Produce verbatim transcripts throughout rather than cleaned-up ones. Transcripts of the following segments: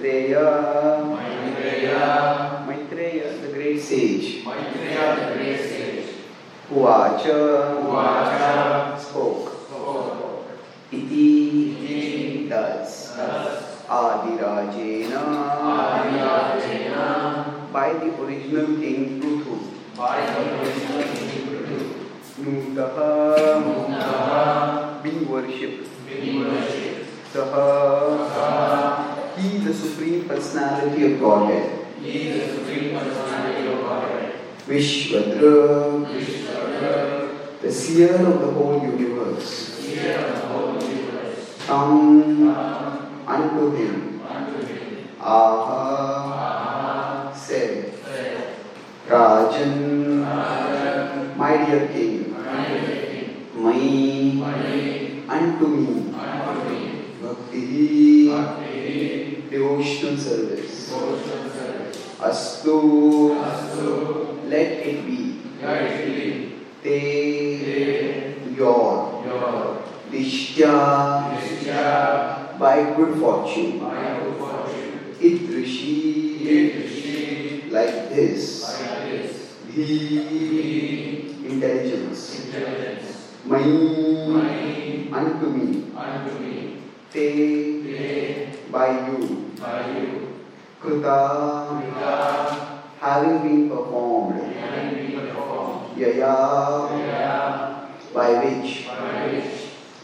Maitreya, Maitreya, Maitreya, the great sage, Maitreya, the great sage, Uvacha, Uvacha, spoke, spoke, Iti, Iti, does, thus, Adirajena, Adirajena, by the original king Prithu, by the original king Prithu, Nutaha, Nutaha, being worshipped, being worshipped, Saha, Saha, he the supreme personality of Godhead, he the supreme personality of Godhead, Vishvadra, Vishvadra, the seer of the whole universe, seer of the whole universe, come come unto him, unto him, Aha, Aha, said, said, Rajan, Rajan, my dear king, my dear king, Mai, Mai, unto me, unto me, Bhakti, Bhakti, devotional service, devotional service, Astu, Astu, let it be, let it be, Te, Te, your, your, Dishtya, Nishya, by good fortune, by good fortune, Idrishi, Idrishi, like this, like this, Dhi, intelligence, intelligence, Mai, Mai, unto me, unto me, Te, Te, by you, by you, Krita, Krita, having been performed, having been performed, Yaya, Yaya, by which, by which,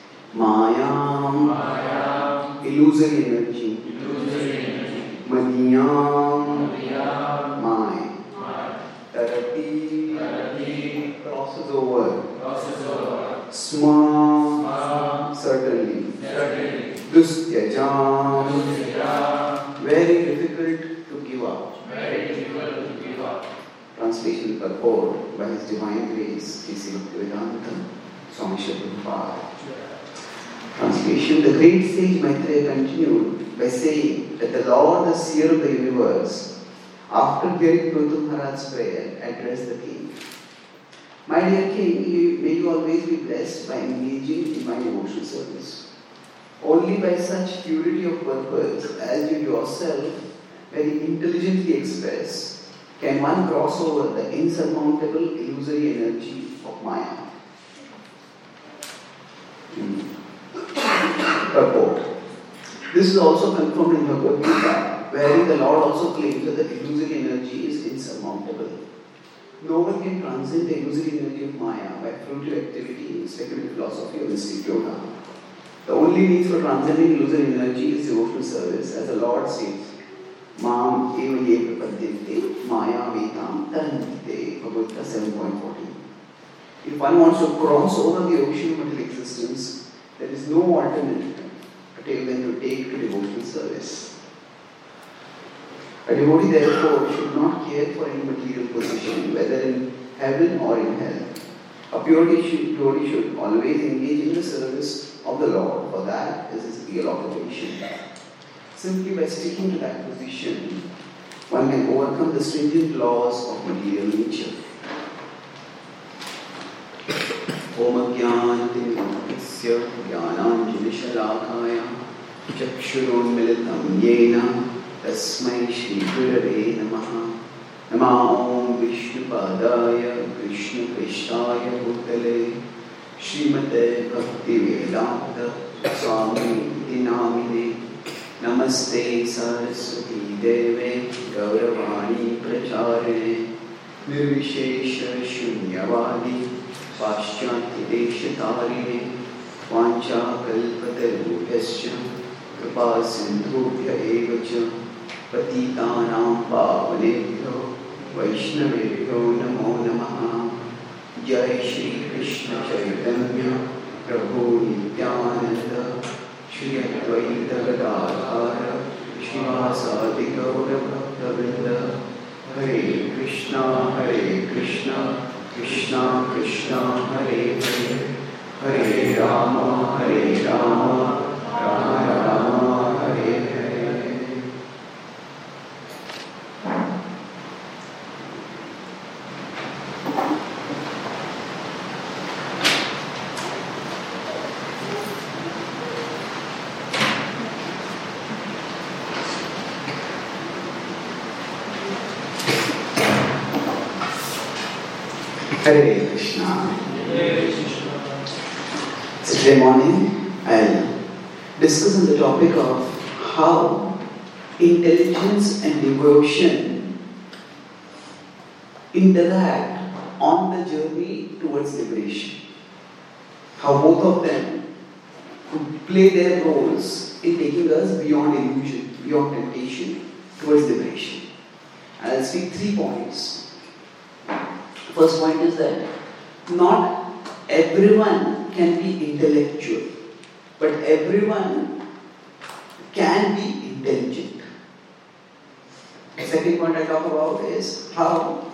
Maya, Maya, illusory energy, illusory energy, Madhyam, Madhyam, my, Maya, Tarati, Tarati, crosses over, crosses over, Sma, Sma, certainly, certainly, Dustyajam, Dusya, very difficult to give up. very difficult to give up. Translation purport by His Divine Grace, K C Bhaktivedanta, Swami Srila Prabhupada. Translation: the great sage Maitreya continued by saying that the Lord, the seer of the universe, after hearing Prithu Maharaj's prayer, addressed the king. My dear king, you, may you always be blessed by engaging in my devotional service. Only by such purity of purpose as you yourself very intelligently express can one cross over the insurmountable illusory energy of Maya. Hmm. Purport. This is also confirmed in Bhagavad Gita, wherein the Lord also claims that the illusory energy is insurmountable. No one can transcend the illusory energy of Maya by fruitive activity, speculative philosophy, or mystic yoga. The only means for transcending illusory energy is devotional service, as the Lord says, Mam eva ye prapadyante maya vetam tarantite, Bhagavad Gita seven point fourteen. If one wants to cross over the ocean of material existence, there is no alternative than to take to devotional service. A devotee therefore should not care for any material position, whether in heaven or in hell. A purity should, devotee should always engage in the service of the Lord, for that is his real occupation. Simply by sticking to that position, one can overcome the stringent laws of material nature. Om Jnanatimirandasya Jnananjanashalakaya Chakshurunmilitam Yena Tasmai Shri Gurave Namaha. Nama Om Vishnupadaya Krishna Krishnaya Bhutale Srimate Bhaktivedanta Swami Dinamine. Namaste Saraswati Deve Gauravani Pracharine Nirvishesha Shunyavadi Paschanti Deshatarine Vancha Kalpatarubhyascha Kripa Sindhubhya Evacha Patitanam Pavanebhyo Vaishnavebhyo Namo Namaha. Jai Shri Krishna Chaitanya Prabhu Nityananda Shri Advaita Gadadhara Shivasadi Gaura Bhaktavinda. Hare Krishna Hare Krishna Krishna Krishna Hare Hare Hare Rama Hare Rama Rama Rama Hare Hare. Hare Krishna. So today morning I'll discuss on the topic of how intelligence and devotion interact on the journey towards liberation. How both of them could play their roles in taking us beyond illusion, beyond temptation, towards liberation. And I'll speak three points. First point is that not everyone can be intellectual, but everyone can be intelligent. The second point I talk about is how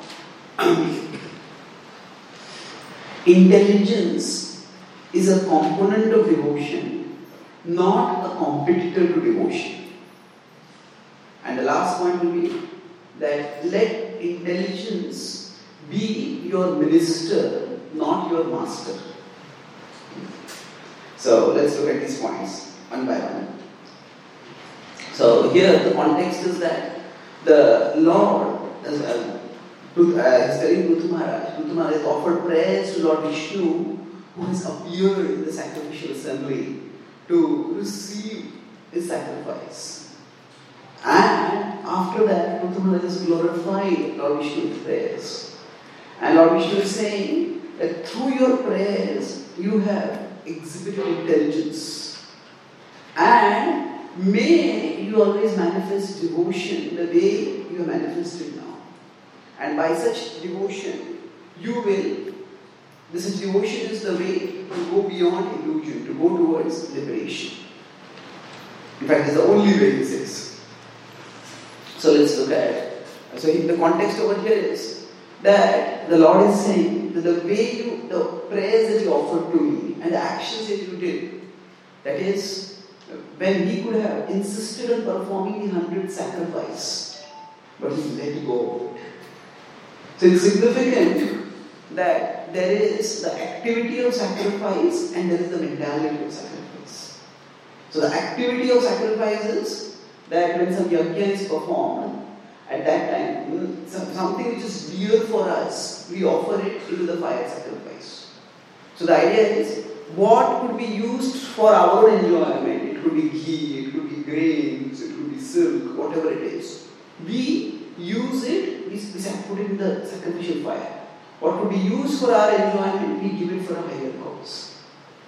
intelligence is a component of devotion, not a competitor to devotion. And the last point will be that let intelligence be your minister, not your master. So let's look at these points one by one. So here the context is that the Lord, as uh, is telling Prithu Maharaj, Prithu Maharaj has offered prayers to Lord Vishnu, who has appeared in the sacrificial assembly to receive his sacrifice. And after that, Prithu Maharaj has glorified Lord Vishnu's prayers. And Lord Vishnu is saying that through your prayers, you have exhibited intelligence. And may you always manifest devotion the way you are manifested now. And by such devotion, you will, this devotion is the way to go beyond illusion, to go towards liberation. In fact, it's the only way, he says. So let's look at it. So the context over here is that the Lord is saying that the way you, the prayers that you offered to me and the actions that you did, that is, when he could have insisted on performing the hundred sacrifice, but he let go of it. So it's significant that there is the activity of sacrifice and there is the mentality of sacrifice. So the activity of sacrifice is that when some yajna is performed, at that time, something which is dear for us, we offer it into the fire sacrifice. So the idea is, what could be used for our enjoyment? It could be ghee, it could be grains, it could be silk, whatever it is. We use it, we, we put it in the sacrificial fire. What could be used for our enjoyment, we give it for a higher cause.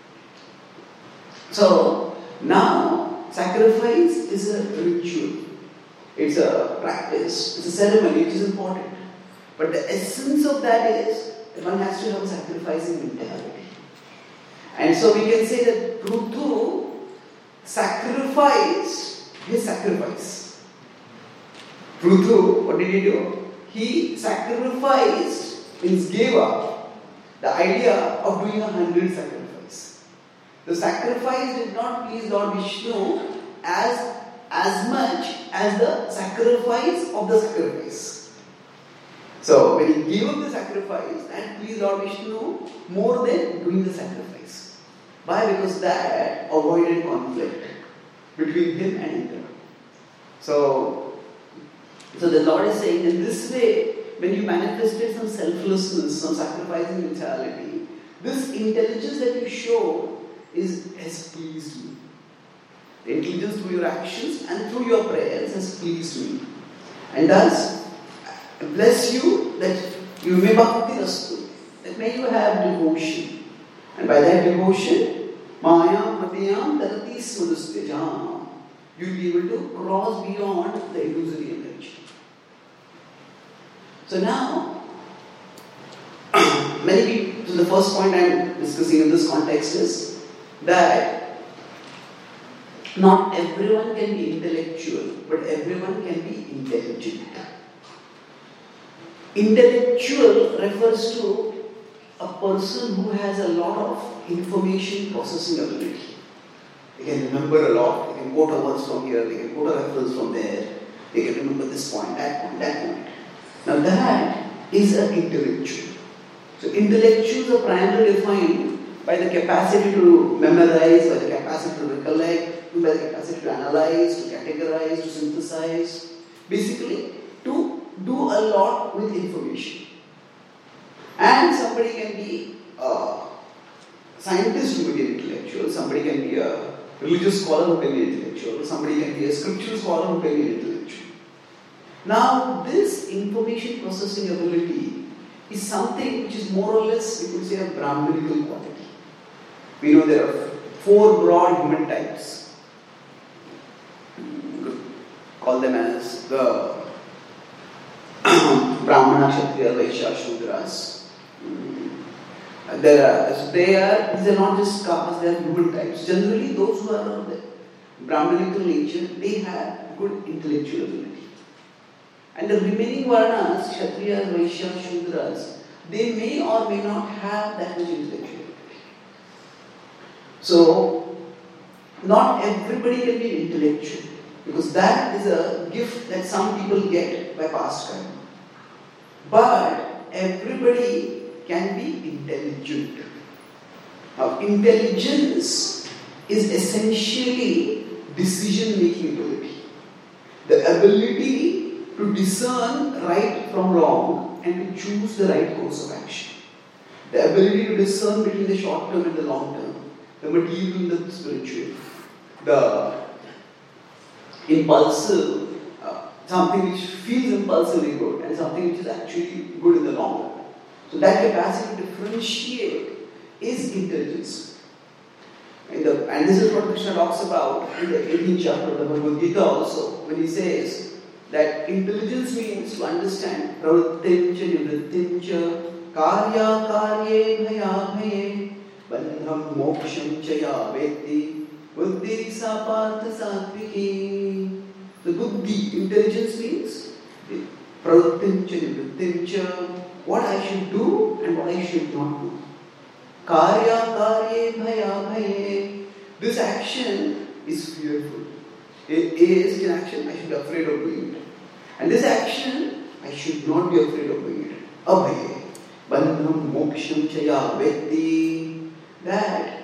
So, now, sacrifice is a ritual. It's a practice, it's a ceremony, which is important. But the essence of that is that one has to have a sacrificing mentality. And so we can say that Prithu sacrificed his sacrifice. Prithu, what did he do? He sacrificed, means gave up the idea of doing a hundred sacrifice. The sacrifice did not please Lord Vishnu as as much as the sacrifice of the sacrifice. So when he gave up the sacrifice, that pleased Lord Vishnu more than doing the sacrifice. Why? Because that avoided conflict between him and Indra. So, so the Lord is saying, in this way, when you manifested some selflessness, some sacrificing mentality, this intelligence that you show is has pleased me. The intelligence through your actions and through your prayers has pleased me. And thus, I bless you that you may bhakti rastu, that may you have devotion. And by that devotion, maya matiyam tarati sudustejam, you'll be able to cross beyond the illusory energy. So now, many people, so the first point I'm discussing in this context is that not everyone can be intellectual, but everyone can be intelligent. Intellectual refers to a person who has a lot of information processing ability. They can remember a lot, they can quote a verse from here, they can quote a reference from there, they can remember this point, that point, that point. Now that is an intellectual. So intellectuals are primarily defined by the capacity to memorize, by the capacity to recollect, by the capacity to analyze, to categorize, to synthesize. Basically, to do a lot with information. And somebody can be a scientist who may be intellectual, somebody can be a religious scholar who can be intellectual, somebody can be a scriptural scholar who can be intellectual. Now, this information processing ability is something which is more or less, we could say, a Brahmanical quality. We know there are four broad human types. We could call them as the Brahmana, Kshatriya, Vaishya, Shudras. There are, they are, these are not just castes, they are human types. Generally, those who are of the Brahmanical nature, they have good intellectual ability. And the remaining Varnas, Kshatriyas, Vaishyas, Shudras, they may or may not have that much intellectual ability. So, not everybody can be intellectual, because that is a gift that some people get by past karma. But everybody can be intelligent. Now, intelligence is essentially decision-making ability. The ability to discern right from wrong and to choose the right course of action. The ability to discern between the short term and the long term, the material and the spiritual, the impulsive, uh, something which feels impulsively good and something which is actually good in the long run. So that capacity to differentiate is intelligence. And, the, and this is what Krishna talks about in the eighteenth chapter of the Bhagavad Gita also, when he says that intelligence means to understand pravrittimcha nivrittimcha karya karye bhaya bhaye bandham moksham chaya veti buddhi sapartha satviki. The buddhi, intelligence means pravrittimcha nivrittimcha, what I should do and what I should not do. Karya karye bhaya bhaye. This action is fearful. A, A is an action, I should be afraid of doing it. And this action, I should not be afraid of doing it. Abhaye. Bandham moksham chaya veti. That,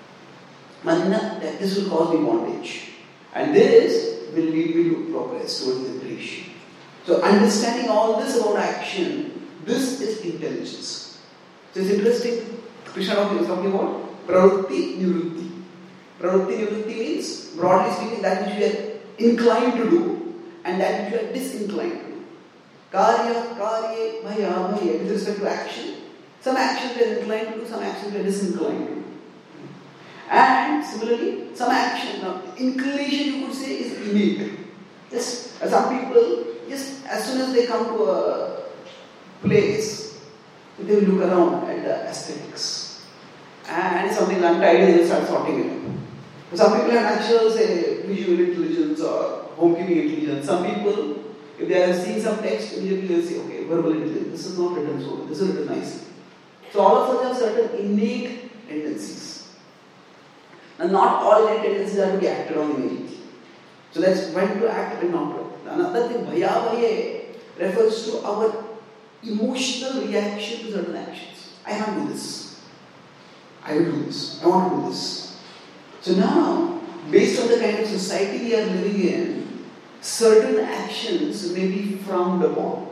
manna, that this will cause me bondage. And this will lead me to progress towards liberation. So understanding all this about action, this is intelligence. So it's interesting, Krishna is talking about pravritti nivritti. Pravritti nivritti means, broadly speaking, that which we are inclined to do and that which we are disinclined to do. Karya, karye, bhaya, bhaya, with respect to action. Some actions we are inclined to do, some actions we are disinclined to do. And similarly, some action, now, inclination you could say is innate. Just uh, some people, just as soon as they come to a place, they will look around at the aesthetics. And something untidy, they will start sorting it out. Some people have natural, say, visual intelligence or home-keeping intelligence. Some people, if they are seeing some text, immediately they will say, okay, verbal intelligence, this is not written so well, this is written nicely. So all of us have certain innate tendencies. Now not all innate tendencies are to be acted on immediately. So that's when to act, when not to act. Another thing, bhaya bhaye, refers to our emotional reaction to certain actions. I have to do this. I will do this. I want to do this. So now, based on the kind of society we are living in, certain actions may be frowned upon.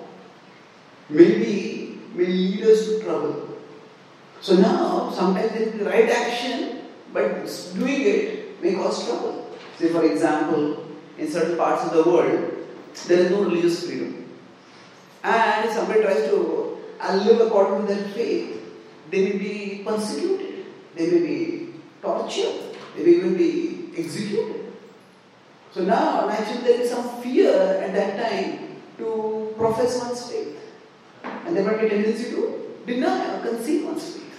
Maybe may lead us to trouble. So now, sometimes there is the right action, but doing it may cause trouble. Say for example, in certain parts of the world, there is no religious freedom. And if somebody tries to live according to their faith, they may be persecuted, they may be tortured. They may even be executed. So now, naturally, there is some fear at that time to profess one's faith. And there might be a tendency to deny or conceal one's faith.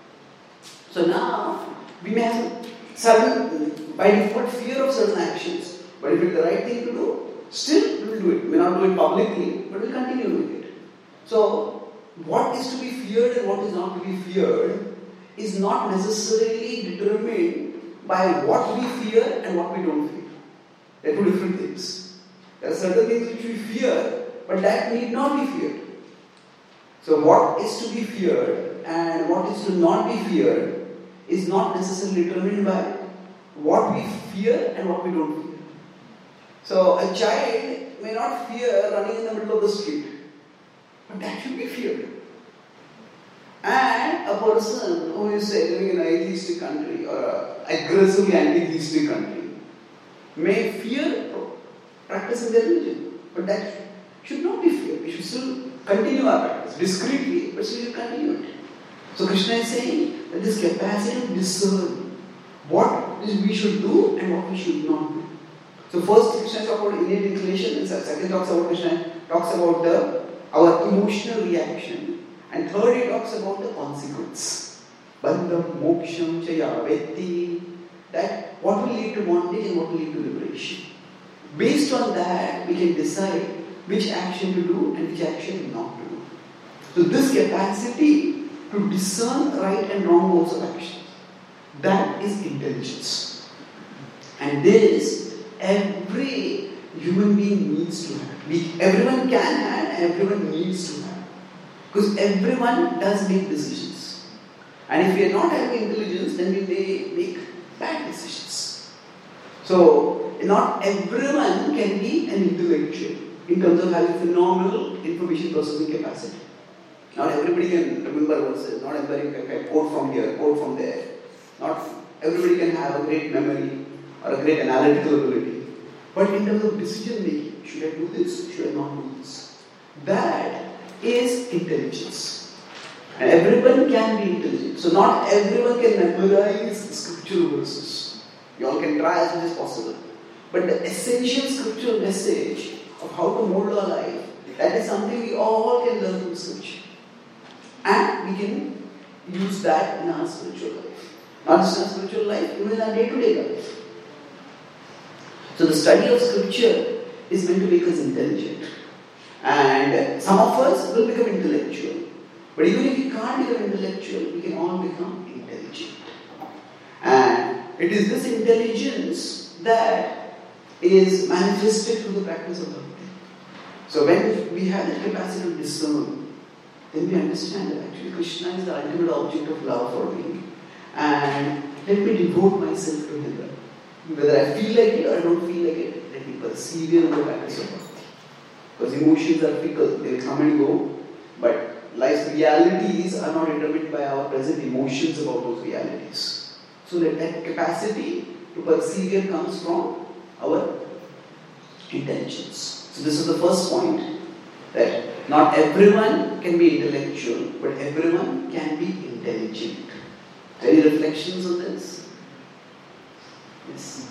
So now, we may have certain, by default, fear of certain actions. But if it's the right thing to do, still we will do it. We may not do it publicly, but we will continue doing it. So, what is to be feared and what is not to be feared is not necessarily determined by what we fear and what we don't fear. They are two different things. There are certain things which we fear, but that need not be feared. So what is to be feared and what is to not be feared is not necessarily determined by what we fear and what we don't fear. So a child may not fear running in the middle of the street, but that should be feared. And a person who is say, living in an atheistic country or an aggressively anti-theistic country may fear practicing their religion. But that should not be feared. We should still continue our practice discreetly, but still continue it. So Krishna is saying that this capacity to discern what we should do and what we should not do. So first Krishna talks about innate inclination, and second talks about Krishna talks about the our emotional reaction, and third he talks about the consequence. Bandham, moksham, chaya, vetti, that what will lead to bondage and what will lead to liberation. Based on that, we can decide which action to do and which action not to do. So this capacity to discern right and wrong modes of action, that is intelligence. And this every human being needs to have. We, everyone can have and everyone needs to have. Because everyone does make decisions. And if we are not having intelligence, then we may make bad decisions. So, not everyone can be an intellectual in terms of having phenomenal information processing capacity. Not everybody can remember verses, not everybody can quote from here, quote from there. Not everybody can have a great memory or a great analytical ability. But in terms of decision making, should I do this, should I not do this? That is intelligence. And everyone can be intelligent. So not everyone can memorize scriptural verses. You all can try as much as possible. But the essential scriptural message of how to mold our life, that is something we all can learn from scripture. And we can use that in our spiritual life. Not just in our spiritual life, even in our day-to-day life. So the study of scripture is meant to make us intelligent. And some of us will become intellectual. But even if we can't become intellectual, we can all become intelligent. And it is this intelligence that is manifested through the practice of bhakti. So when we have that capacity to discern, then we understand that actually Krishna is the ultimate object of love for me. And let me devote myself to Him. Whether I feel like it or I don't feel like it, let me persevere in the practice of bhakti. Because emotions are fickle, they will come and go. But life's realities are not determined by our present emotions about those realities. So that, that capacity to persevere comes from our intelligence. So this is the first point, that not everyone can be intellectual, but everyone can be intelligent. Any reflections on this? Yes.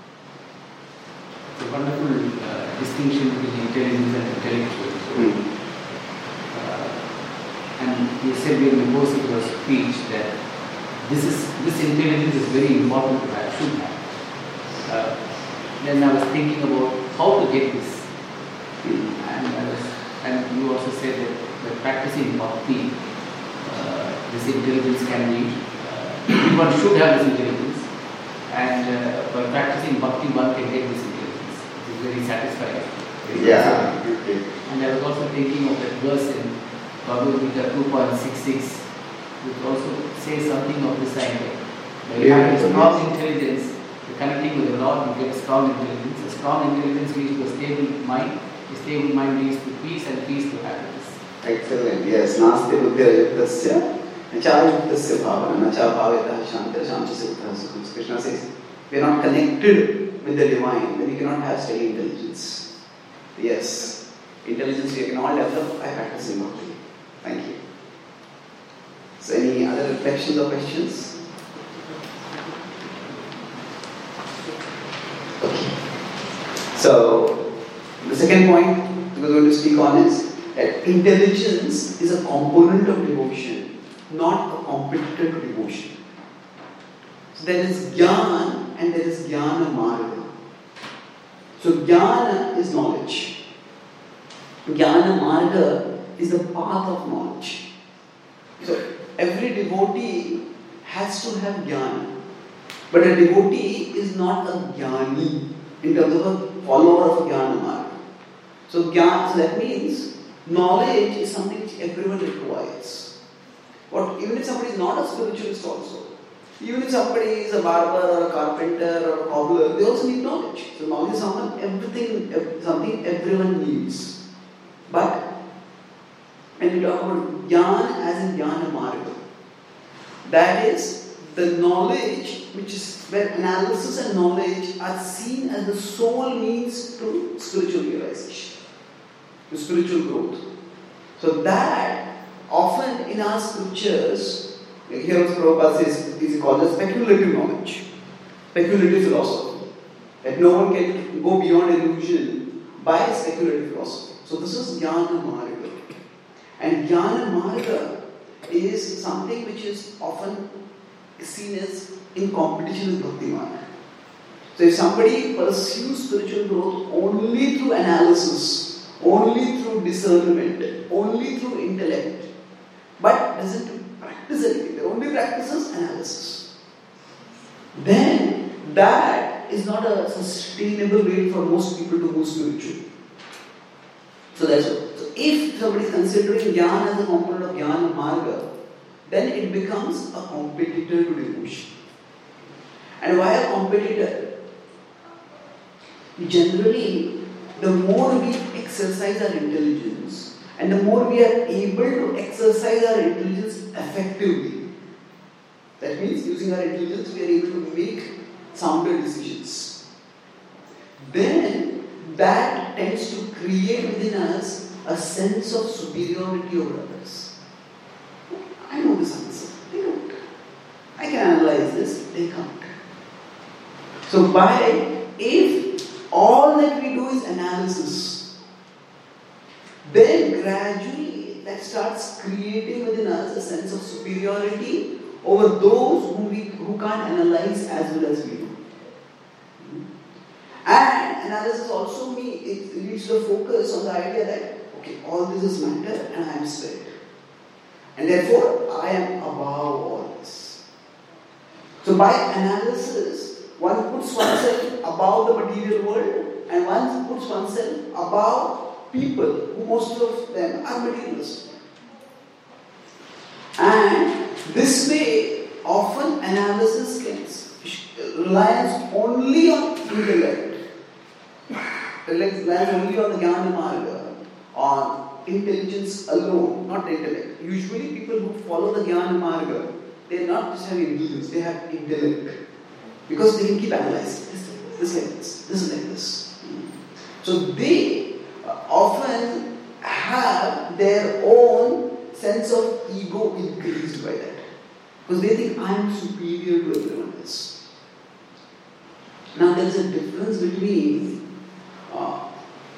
The wonderful uh, distinction between intelligence and intellectual. Mm. Uh, and you said during the course of your speech that this is this intelligence is very important to have, should have. Uh, then I was thinking about how to get this, Mm. and I was, and you also said that, that practicing bhakti, uh, this intelligence can be. Uh, everyone should have this intelligence, and uh, by practicing bhakti, one can get this intelligence. It is very satisfying. Very Yeah. satisfying. And I was also thinking of that verse in Bhagavad Gita two point six six, which also says something of this idea. By Yeah, having it's strong amazing. intelligence, connecting with the Lord, you get strong intelligence. A strong intelligence leads to a stable mind. A stable mind leads to peace, and peace to happiness. Excellent. Yes. Nasti buddhirayuktasya nachayuktasya bhavana nacha bhavetah shantira shantasya uttara sukham. Krishna says, we are not connected with the divine, then we cannot have steady intelligence. Yes. Intelligence we can all develop by practicing bhakti. Thank you. So any other reflections or questions? Okay. So the second point we are going to speak on is that intelligence is a component of devotion, not a competitor to devotion. So there is jnana and there is jnana marga. So jnana is knowledge. Jnana marga is the path of knowledge. So every devotee has to have jnana. But a devotee is not a jnani in terms of a follower of a jnana marga. So, jnana, so that means knowledge is something which everyone requires. But even if somebody is not a spiritualist also, even if somebody is a barber or a carpenter or a cobbler, they also need knowledge. So knowledge is someone, everything, something everyone needs. But when we talk about jnana as in jnana marga, That is the knowledge which is where analysis and knowledge are seen as the sole means to spiritual realization, to spiritual growth. So that often in our scriptures, like here Prabhupada says, is called as speculative knowledge, speculative philosophy. That no one can go beyond illusion by speculative philosophy. So this is Jnana Marga. And Jnana Marga is something which is often seen as in competition with Bhakti Marga. So if somebody pursues spiritual growth only through analysis, only through discernment, only through intellect, but doesn't practice anything, they only practices analysis, then that is not a sustainable way for most people to move spiritually. So that's what. So if somebody is considering Jnana as a component of Jnana Marga, then it becomes a competitor to devotion. And why a competitor? Generally, the more we exercise our intelligence and the more we are able to exercise our intelligence effectively, that means using our intelligence we are able to make sounder decisions, then that tends to create within us a sense of superiority over others. I know this answer, they don't. I can analyze this, they can't. So by, if all that we do is analysis, then gradually that starts creating within us a sense of superiority over those who, we, who can't analyze as well as we do. And analysis also means it leads to a focus on the idea that, okay, all this is matter and I am spirit. And therefore, I am above all this. So by analysis, one puts oneself above the material world and one puts oneself above people, who most of them are materialists. And this way, often analysis can reliance only on intellect, reliance only on the Jnana Marga, on intelligence alone, not intellect. Usually people who follow the Jnana Marga, they are not just having intelligence, they have intellect. Because they can keep analyzing. This, this like this, this is like this. So they often have their own sense of ego increased by that. Because they think I am superior to everyone else. Now there is a difference between, uh,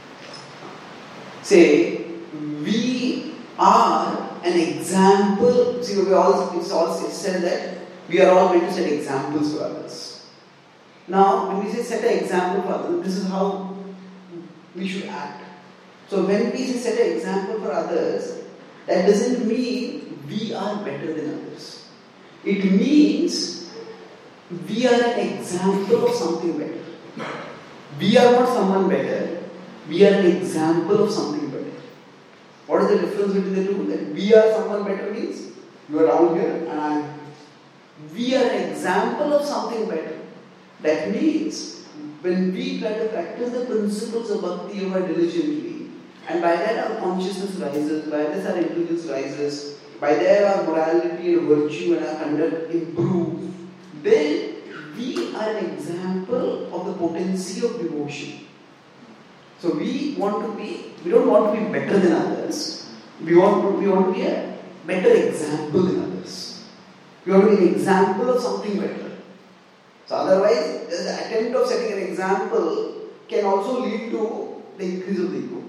say, we are an example. See, we all, it's all said that we are all meant to set examples for others. Now, when we say set an example for others, this is how we should act. So when we say set an example for others, that doesn't mean we are better than others. It means we are an example of something better. We are not someone better. We are an example of something better. What is the difference between the two? That we are someone better means you are down here and I am. We are an example of something better. That means when we try to practice the principles of Bhakti Yoga diligently, and by that our consciousness rises, by this our intelligence rises, by that our morality and virtue and our conduct improve, then we are an example of the potency of devotion. So we want to be, we don't want to be better than others, we want to, we want to be a better example than others. We want to be an example of something better. So otherwise, the attempt of setting an example can also lead to the increase of the ego.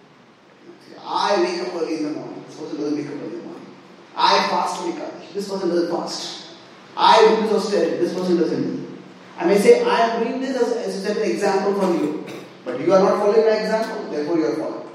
I wake up early in the morning. This person doesn't wake up early in the morning. I fast on Ekadashi. This person doesn't fast. I do this austerity. This person doesn't do. I may say, I am doing this as, as set an example for you. But you are not following my example, therefore you are following.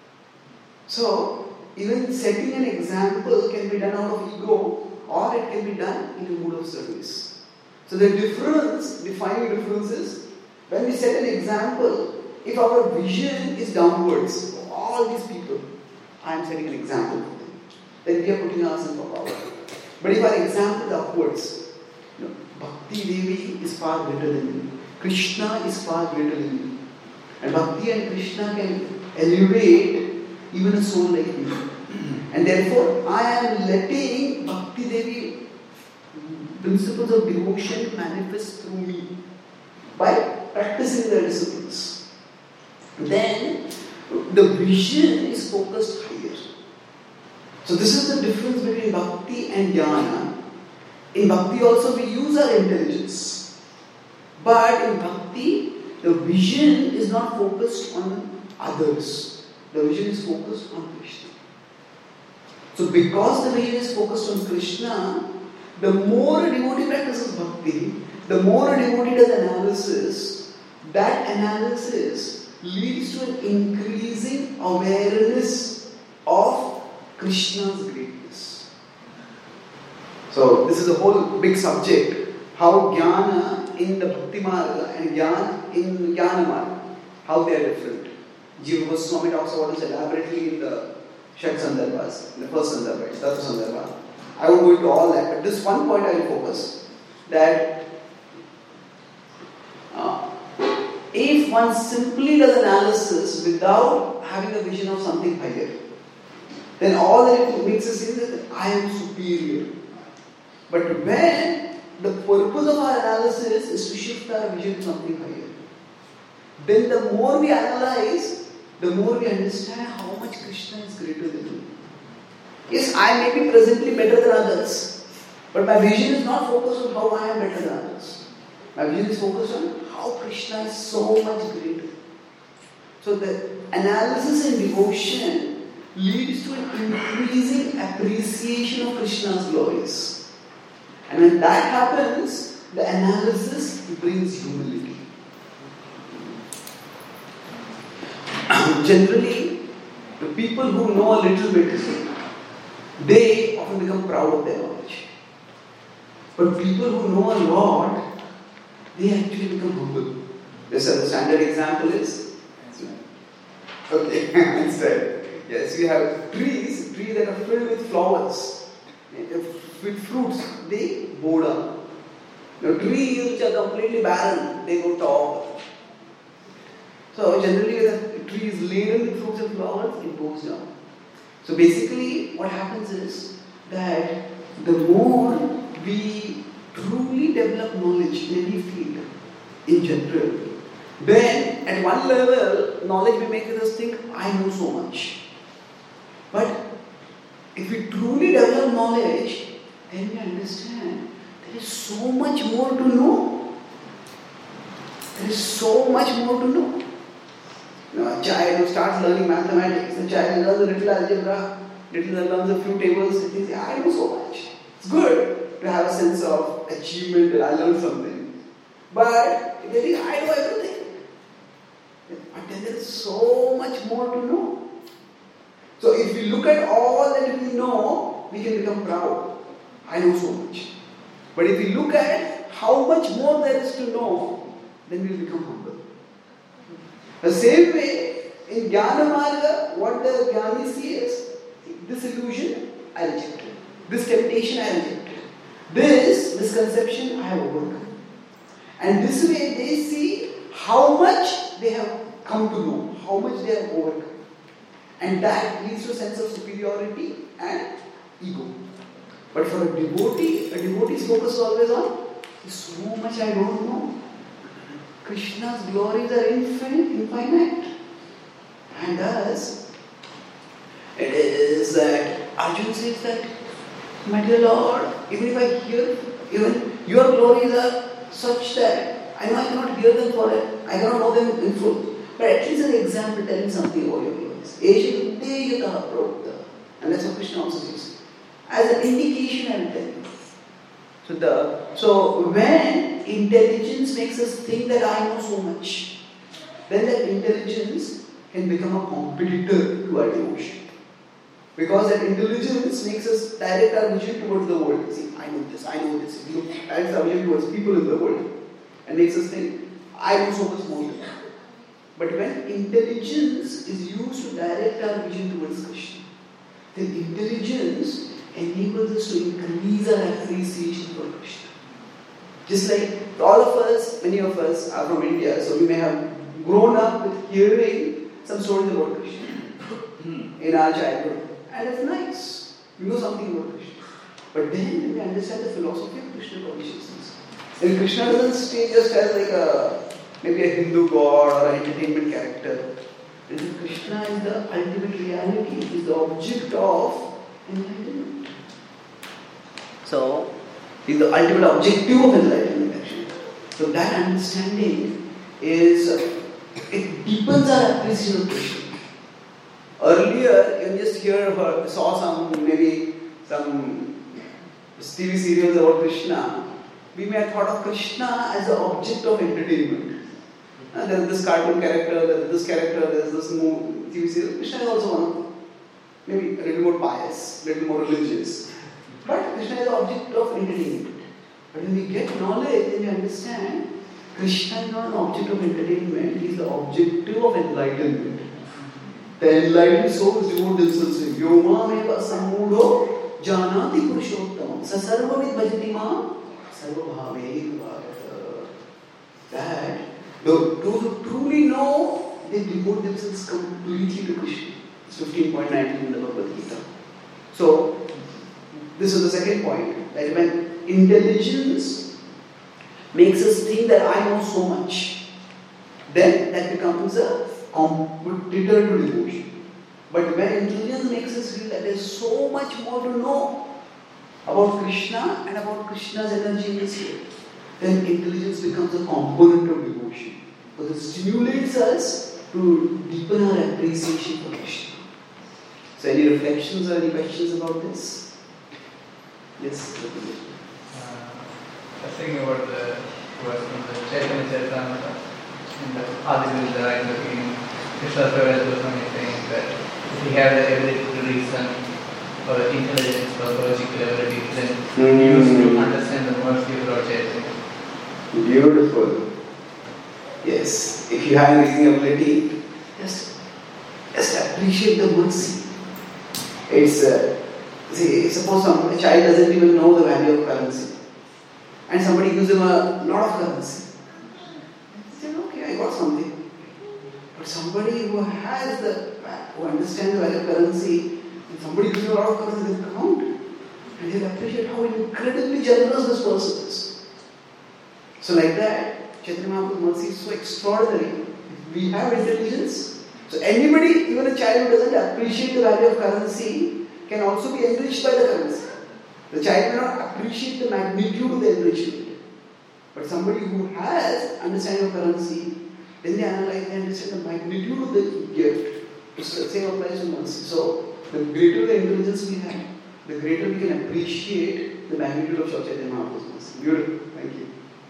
So, even setting an example can be done out of ego, or it can be done in a mood of service. So the difference, defining difference is, when we set an example, if our vision is downwards, all these people, I am setting an example for them, then we are putting ourselves for power. But if our example is upwards, you know, Bhakti Devi is far greater than me, Krishna is far greater than me, and Bhakti and Krishna can elevate even a soul like me. And therefore, I am letting Bhakti Devi Principles of devotion manifest through me by practicing the disciplines. Then the vision is focused higher. So this is the difference between bhakti and jnana. In bhakti also we use our intelligence. But in bhakti, the vision is not focused on others. The vision is focused on Krishna. So because the vision is focused on Krishna, the more a devotee practices bhakti, the more a devotee does analysis, that analysis leads to an increasing awareness of Krishna's greatness. So this is a whole big subject, how jnana in the bhakti marga and jnana in jnana marga, how they are different. Jiva Goswami talks about this elaborately in the Shad Sandarbhas, in the first Sandarbha, Tattva Sandarbha. I won't go into all that, but this one point I will focus, that uh, if one simply does analysis without having a vision of something higher, then all that it makes us think that I am superior. But when the purpose of our analysis is to shift our vision to something higher, then the more we analyze, the more we understand how much Krishna is greater than me. Yes, I may be presently better than others, but my vision is not focused on how I am better than others. My vision is focused on how Krishna is so much greater. So the analysis and devotion leads to an increasing appreciation of Krishna's glories. And when that happens, the analysis brings humility. Generally, the people who know a little bit, they often become proud of their knowledge. But people who know a lot, they actually become humble. This is the standard example is, okay, instead, yes, we have trees, trees that are filled with flowers, with fruits, they bow down. Now, trees which are completely barren, they go tall. So generally, when the tree is laden with fruits and flowers, it goes down. So basically, what happens is that the more we truly develop knowledge in any field, in general, then at one level, knowledge will make us think, I know so much. But if we truly develop knowledge, then we understand there is so much more to know. There is so much more to know. You know, a child who starts learning mathematics, the child learns a little algebra, little learns a few tables, and thinks, I know so much. It's good to have a sense of achievement that I learned something. But they think, I know everything. But then there is so much more to know. So if we look at all that we know, we can become proud. I know so much. But if we look at how much more there is to know, then we will become humble. The same way, in Jnana Marga, what the Jnani sees is, this illusion, I rejected. This temptation, I rejected. This misconception, I have overcome. And this way, they see how much they have come to know, how much they have overcome. And that leads to a sense of superiority and ego. But for a devotee, a devotee's focus is always on, so much I don't know. Krishna's glories are infinite, infinite. And thus, it is that Arjuna says that, my dear Lord, even if I hear, even your glories are such that I know I cannot hear them for it, I cannot know them in full. But at least an example telling something about your glories. And that's what Krishna also says. As an indication, I will tell you. So, the, so when intelligence makes us think that I know so much, then that intelligence can become a competitor to our devotion. Because that intelligence makes us direct our vision towards the world. See, I know this, I know this. We direct our vision towards people in the world. And makes us think, I know so much more than that. But when intelligence is used to direct our vision towards Krishna, then intelligence enables us to increase our appreciation for Krishna. Just like all of us, many of us are from India, so we may have grown up with hearing some stories about Krishna in our childhood. And it's nice. We know something about Krishna. But then we understand the philosophy of Krishna consciousness. And Krishna doesn't stay just as like a maybe a Hindu god or an entertainment character. And Krishna is the ultimate reality, is the object of enlightenment. So, is the ultimate objective of enlightenment actually. So that understanding is, it deepens our appreciation of Krishna. Earlier, you just hear or saw some, maybe some T V serials about Krishna, we may have thought of Krishna as the object of entertainment. Uh, there is this cartoon character, there is this character, there is this movie, T V serial. Krishna is also one of them. Maybe a little more pious, a little more religious. But Krishna is the object of entertainment. But when we get knowledge, then we understand Krishna is not an object of entertainment, he is the objective of enlightenment. The enlightened souls devote themselves to him. Yoma meva sammudo janati purushottamam sasarvavid bhajatimam sarvabhavehi bhavata. That those who truly know, they devote themselves completely to Krishna. It's fifteen point nineteen in the Bhagavad Gita. So, this is the second point, that when intelligence makes us think that I know so much, then that becomes a competitor to devotion. But when intelligence makes us feel that there is so much more to know about Krishna and about Krishna's energy in this world, then intelligence becomes a component of devotion. Because it stimulates us to deepen our appreciation for Krishna. So any reflections or any questions about this? Yes? Uh, I was thinking about the verse from the Chaitanya Charitamrita in the Adi right in the beginning. Krishna Prabhupada was saying that if we have the ability to reason or the intelligence or logical ability, then mm. we used to understand the mercy of Lord Chaitanya. Beautiful. Yes. If you have reasoning ability, just, just appreciate the mercy. It's, uh, see, suppose some, a child doesn't even know the value of currency. And somebody gives him a lot of currency. He said, okay, I got something. But somebody who has the, who understands the value of currency, and somebody gives him a lot of currency, they count. And they'll appreciate how incredibly generous this person is. So like that, Chaitanya Mahaprabhu's mercy is so extraordinary. If we have intelligence, so anybody, even a child who doesn't appreciate the value of currency, can also be enriched by the currency. The child may not appreciate the magnitude of the enrichment. But somebody who has understanding of currency, then they analyze and understand the magnitude of the gift. The same applies to mercy. So, the greater the intelligence we have, the greater we can appreciate the magnitude of Chaitanya Mahaprabhu's mercy. Beautiful. Thank you.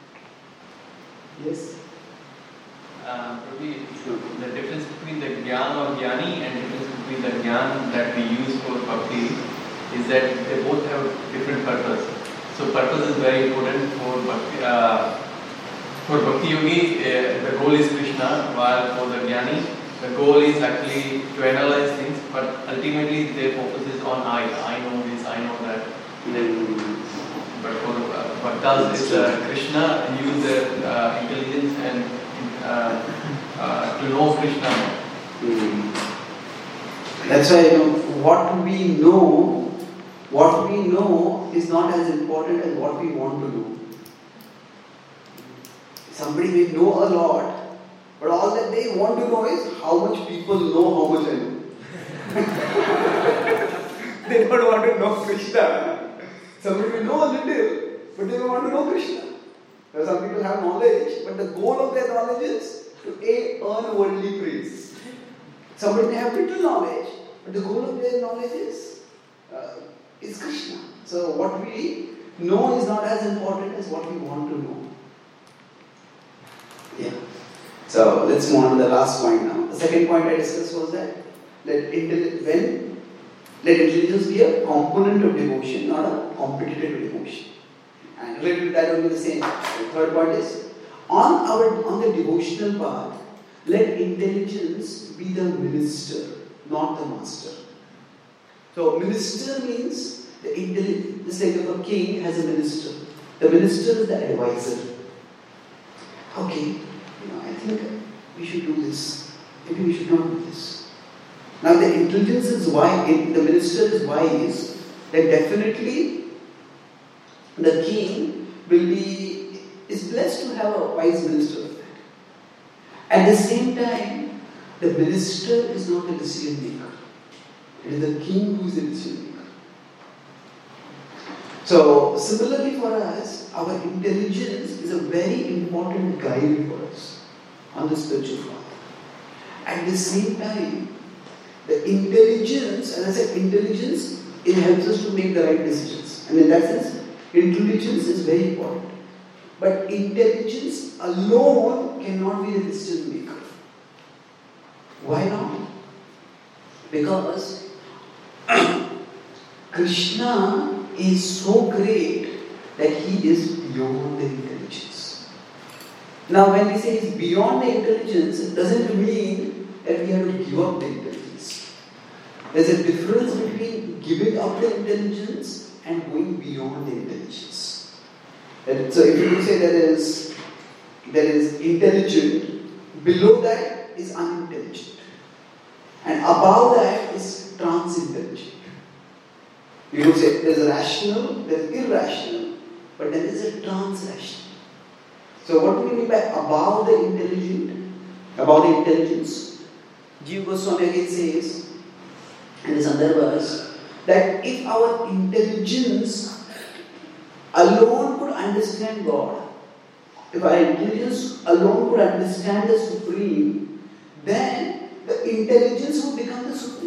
Yes? Uh, probably the difference between the Gyan or Gyani and difference between the Gyan that we use for Bhakti is that they both have different purpose. So purpose is very important for Bhakti. Uh, for Bhakti Yogi, uh, the goal is Krishna, while for the Gyani, the goal is actually to analyze things, but ultimately their focus is on I. I know this, I know that. Mm. But for uh, Bhaktas, it's uh, Krishna, and use their uh, intelligence and uh, uh, to know Krishna. Mm. That's why, you know, what we know, what we know is not as important as what we want to know. Somebody may know a lot, but all that they want to know is how much people know how much I know. They don't want to know Krishna. Somebody may know a little, but they don't want to know Krishna. Some people have knowledge, but the goal of their knowledge is to A, earn worldly praise. Somebody may have little knowledge, but the goal of their knowledge is, uh, is Krishna. So what we know is not as important as what we want to know. Yeah. So let's move on to the last point now. The second point I discussed was that let intelli- when let intelligence be a component of devotion, not a competitor to devotion. And related to that only the same. The third point is on our on the devotional path, let intelligence be the minister, not the master. So minister means the intelligence, just like if a king has a minister. The minister is the advisor. Okay, you know, I think we should do this. Maybe we should not do this. Now the intelligence is wise, the minister is wise, then definitely the king will be is blessed to have a wise minister of that. At the same time, the minister is not a decision maker. It is the king who is the decision maker. So, similarly for us, our intelligence is a very important guide for us on the spiritual path. At the same time, the intelligence, as I said, intelligence, it helps us to make the right decisions. And in that sense, intelligence is very important. But intelligence alone cannot be the decision maker. Why not? Because Krishna is so great that he is beyond the intelligence. Now, when we say he's beyond the intelligence, it doesn't mean that we have to give up the intelligence. There's a difference between giving up the intelligence and going beyond the intelligence. And so, if you say there is there is intelligent, below that is unintelligent, and above that is transintelligent. You would say there's a rational, there's irrational, but then there's a trans-rational. So what do we mean by above the intelligent, above the intelligence? Jiva Goswami again says in this other verse that if our intelligence alone could understand God, if our intelligence alone could understand the Supreme, then the intelligence would become the Supreme.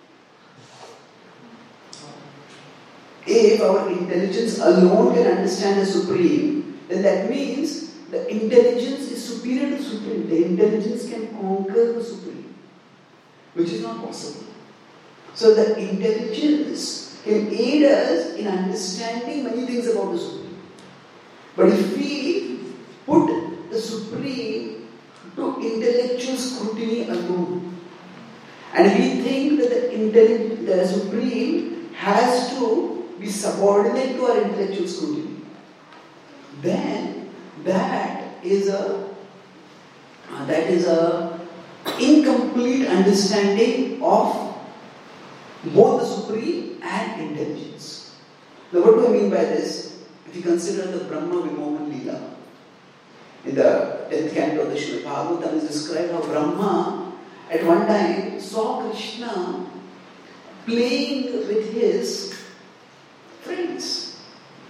If our intelligence alone can understand the Supreme, then that means the intelligence is superior to Supreme. The intelligence can conquer the Supreme, which is not possible. So the intelligence can aid us in understanding many things about the Supreme. But if we put the Supreme to intellectual scrutiny alone, and we think that the, intelli- the Supreme has to be subordinate to our intellectual scrutiny, then that is a uh, that is a incomplete understanding of both the Supreme and intelligence. Now, what do I mean by this? If you consider the Brahma Vimohan Leela, in the tenth canto of the Srimad Bhagavatam is described how Brahma at one time saw Krishna playing with his friends.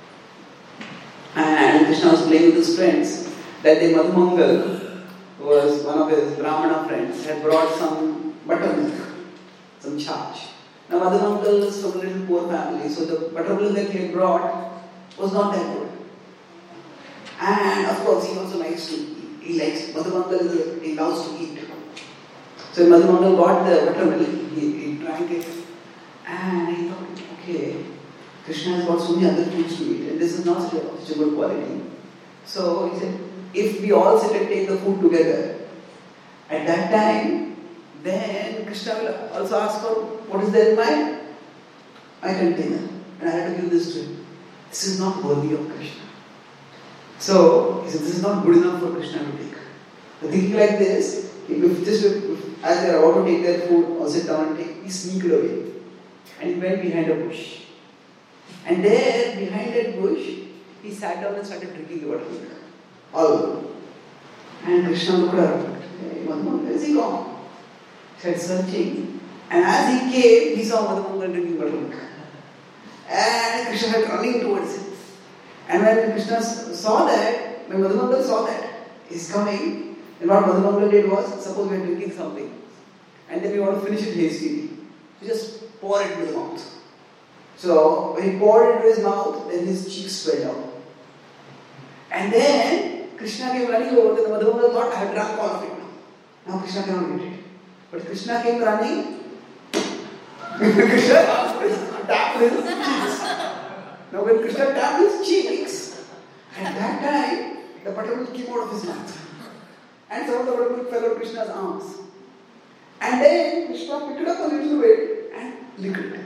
And Krishna was playing with his friends. That day Madhumangal, who was one of his Brahmana friends, had brought some buttermilk, some charge. Now Madhumangal is from a little poor family, so the buttermilk that he had brought was not that good. And of course he also likes to eat. He likes, Madhumangal is, he loves to eat. So Madhumangal got the buttermilk, he, he drank it, and he thought, okay, Krishna has got so many other foods to eat, and this is not such a, such a good quality. So he said, if we all sit and take the food together, at that time, then Krishna will also ask for what is there in my, my container, and I have to give this to him. This is not worthy of Krishna. So he said, this is not good enough for Krishna to take. So thinking like this, if just if, as they are about to take their food or sit down and take, he sneaked away, and he went behind a bush. And there, behind that bush, he sat down and started drinking the buttermilk. All alone. And Krishna looked around. Hey, Madhumangal, where is he gone? He started searching. And as he came, he saw Madhumangal drinking buttermilk. And Krishna started running towards him. And when Krishna saw that, when Madhumangal saw that he's coming, then what Madhumangal did was, suppose we are drinking something, and then we want to finish it hastily. We just pour it into the mouth. So when he poured it into his mouth, then his cheeks swelled out. And then Krishna came running over, then Madhumangal thought, I have drunk all of it now. Now Krishna cannot get it. But Krishna came running, Krishna tapped his cheeks. Now when Krishna tapped his cheeks, at that time, the buttermilk came out of his mouth. And some of the buttermilk fell on Krishna's arms. And then Krishna picked it up a little bit and licked it.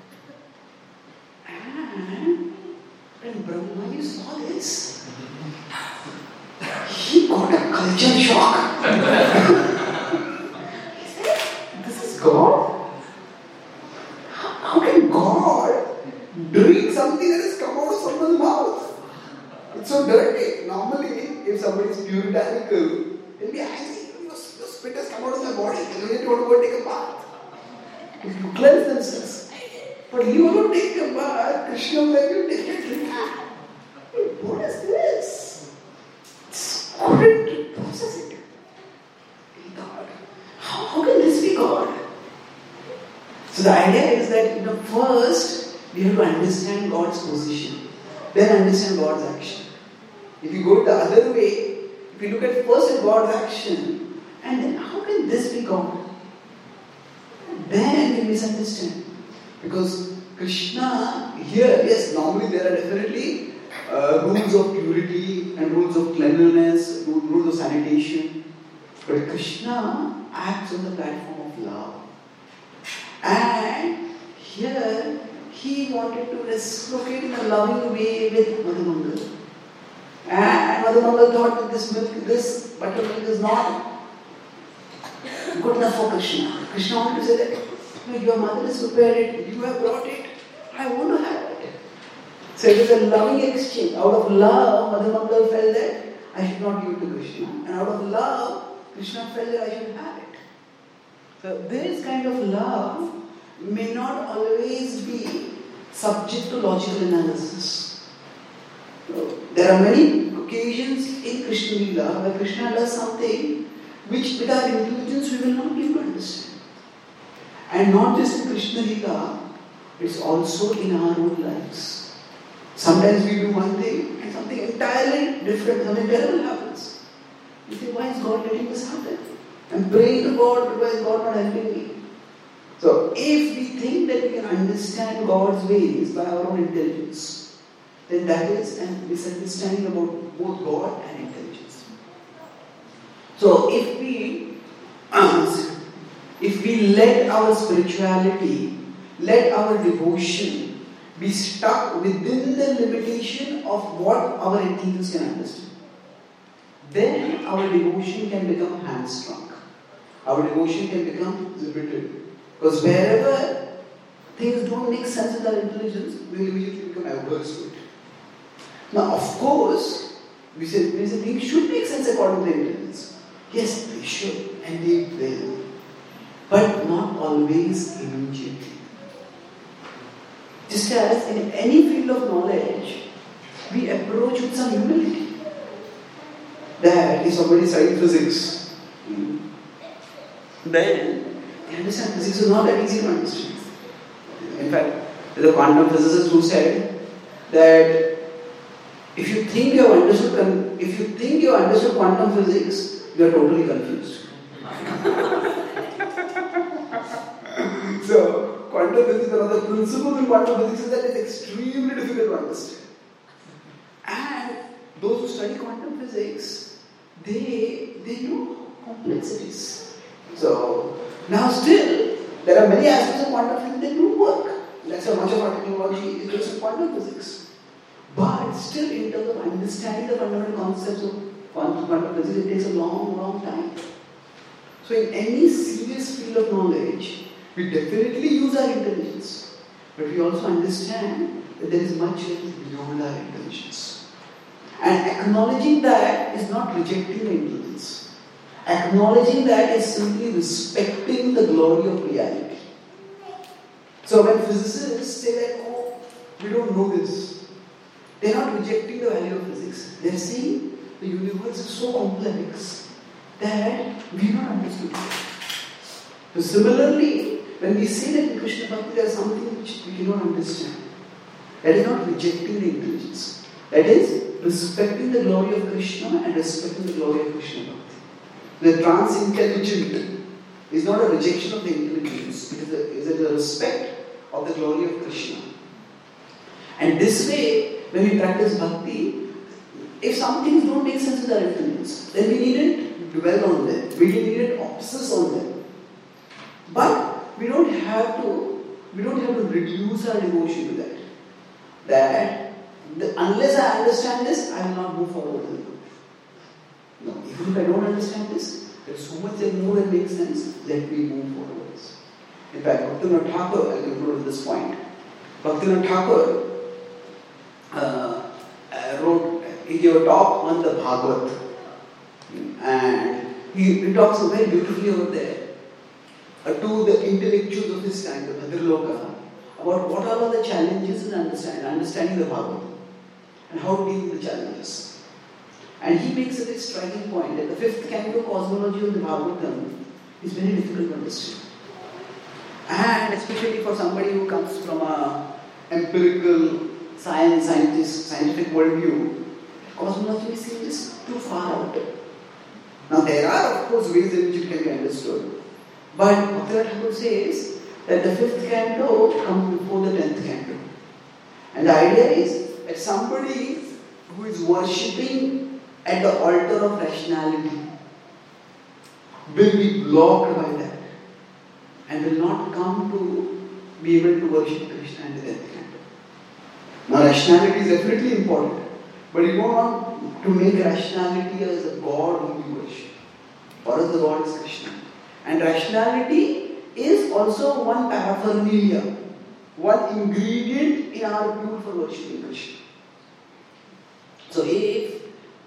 And when Brahmaji saw this, he got a culture shock. He said, this is God? How can God drink something that has come out of someone's mouth? so dirty. Normally, if somebody is puritanical, they'll be angry. Your, your spit has come out of my body. You want to go take a bath. If you cleanse themselves. But you want to take a bath, Krishna will let you take a drink. What is this? It's couldn't process it. God. How, how can this be God? So the idea is that, you know, first we have to understand God's position, then understand God's action. If you go the other way, if you look at first at God's action, and then how can this be God? Then we misunderstand. Because Krishna here, yes, normally there are definitely uh, rules of purity and rules of cleanliness, rules of sanitation. But Krishna acts on the platform of love. And here he wanted to reciprocate in a loving way with Madhu Mangal. And Madhu Mangal thought that this milk, this buttermilk is not good enough for Krishna. Krishna wanted to say that, no, your mother has prepared it, you have brought it, I want to have it. So it was a loving exchange. Out of love, Madhu Mangal felt that I should not give it to Krishna. And out of love, Krishna felt that I should have it. So this kind of love may not always be subject to logical analysis. So there are many occasions in Krishna Leela where Krishna does something which with our intelligence we will not be able to understand. And not just in Krishna Leela, it's also in our own lives. Sometimes we do one thing and something entirely different, something terrible happens. You say, why is God letting this happen? I'm praying to God, but why is God not helping me? So, if we think that we can understand God's ways by our own intelligence, then that is a misunderstanding about both God and intelligence. So, if we, if we let our spirituality, let our devotion be stuck within the limitation of what our intelligence can understand, then our devotion can become hamstrung. Our devotion can become limited. Because wherever things don't make sense with our intelligence, we will immediately become averse to it. Now, of course, we say, we say things should make sense according to the intelligence. Yes, they should, and they will. But not always immediately. Just as in any field of knowledge, we approach with some humility. That if somebody studies physics, then they understand physics is not that easy to understand. In fact, there's a quantum physicist who said that if you think you have understood, if you think you have understood quantum physics, you are totally confused. So, quantum physics, one of the principles in quantum physics is that it's extremely difficult to understand. And those who study quantum physics, they they know complexities. So, now still, there are many aspects of quantum physics that do work. That's how much of our technology is based on quantum physics. But still, in terms of understanding the fundamental concepts of quantum, quantum physics, it takes a long, long time. So, in any serious field of knowledge, we definitely use our intelligence. But we also understand that there is much beyond our intelligence. And acknowledging that is not rejecting the intelligence. Acknowledging that is simply respecting the glory of reality. So when physicists say that, oh, we don't know this, they are not rejecting the value of physics. They are saying the universe is so complex that we don't understand it. So similarly, when we say that in Krishna Bhakti there is something which we cannot understand, that is not rejecting the intelligence. That is respecting the glory of Krishna and respecting the glory of Krishna Bhakti. The trans-intelligent is not a rejection of the intelligence, it is a, it is a respect of the glory of Krishna. And this way, when we practice bhakti, if some things don't make sense with our intelligence, then we needn't dwell on them, we needn't obsess on them. But we don't have to, we don't have to reduce our devotion to that. That the, unless I understand this, I will not move forward with it. No, even if I don't understand this, there's so much that more that makes sense, let me move forwards. In fact, Bhaktivinoda Thakur, I'll conclude at this point. Bhaktivinoda Thakur uh, uh, wrote he gave a talk on the Bhagavad, and he, he talks very beautifully over there uh, to the intellectuals of his time, the Bhadraloka, about what are all the challenges in understanding, understanding the Bhagavad and how to deal with the challenges. And he makes a very striking point that the fifth canto cosmology of the Bhagavatam is very difficult to understand. And especially for somebody who comes from a empirical science, scientist, scientific worldview, cosmology seems too far out. Now there are of course ways in which it can be understood. But Bhaktivinoda Thakur says that the fifth canto comes before the tenth canto. And the idea is that somebody who is worshipping at the altar of rationality will be blocked by that and will not come to be able to worship Krishna in the tenth canto. Now rationality is definitely important, but you don't want to make rationality as a god whom you worship. For us the god is Krishna. And rationality is also one paraphernalia, one ingredient in our tool for worshipping Krishna. So if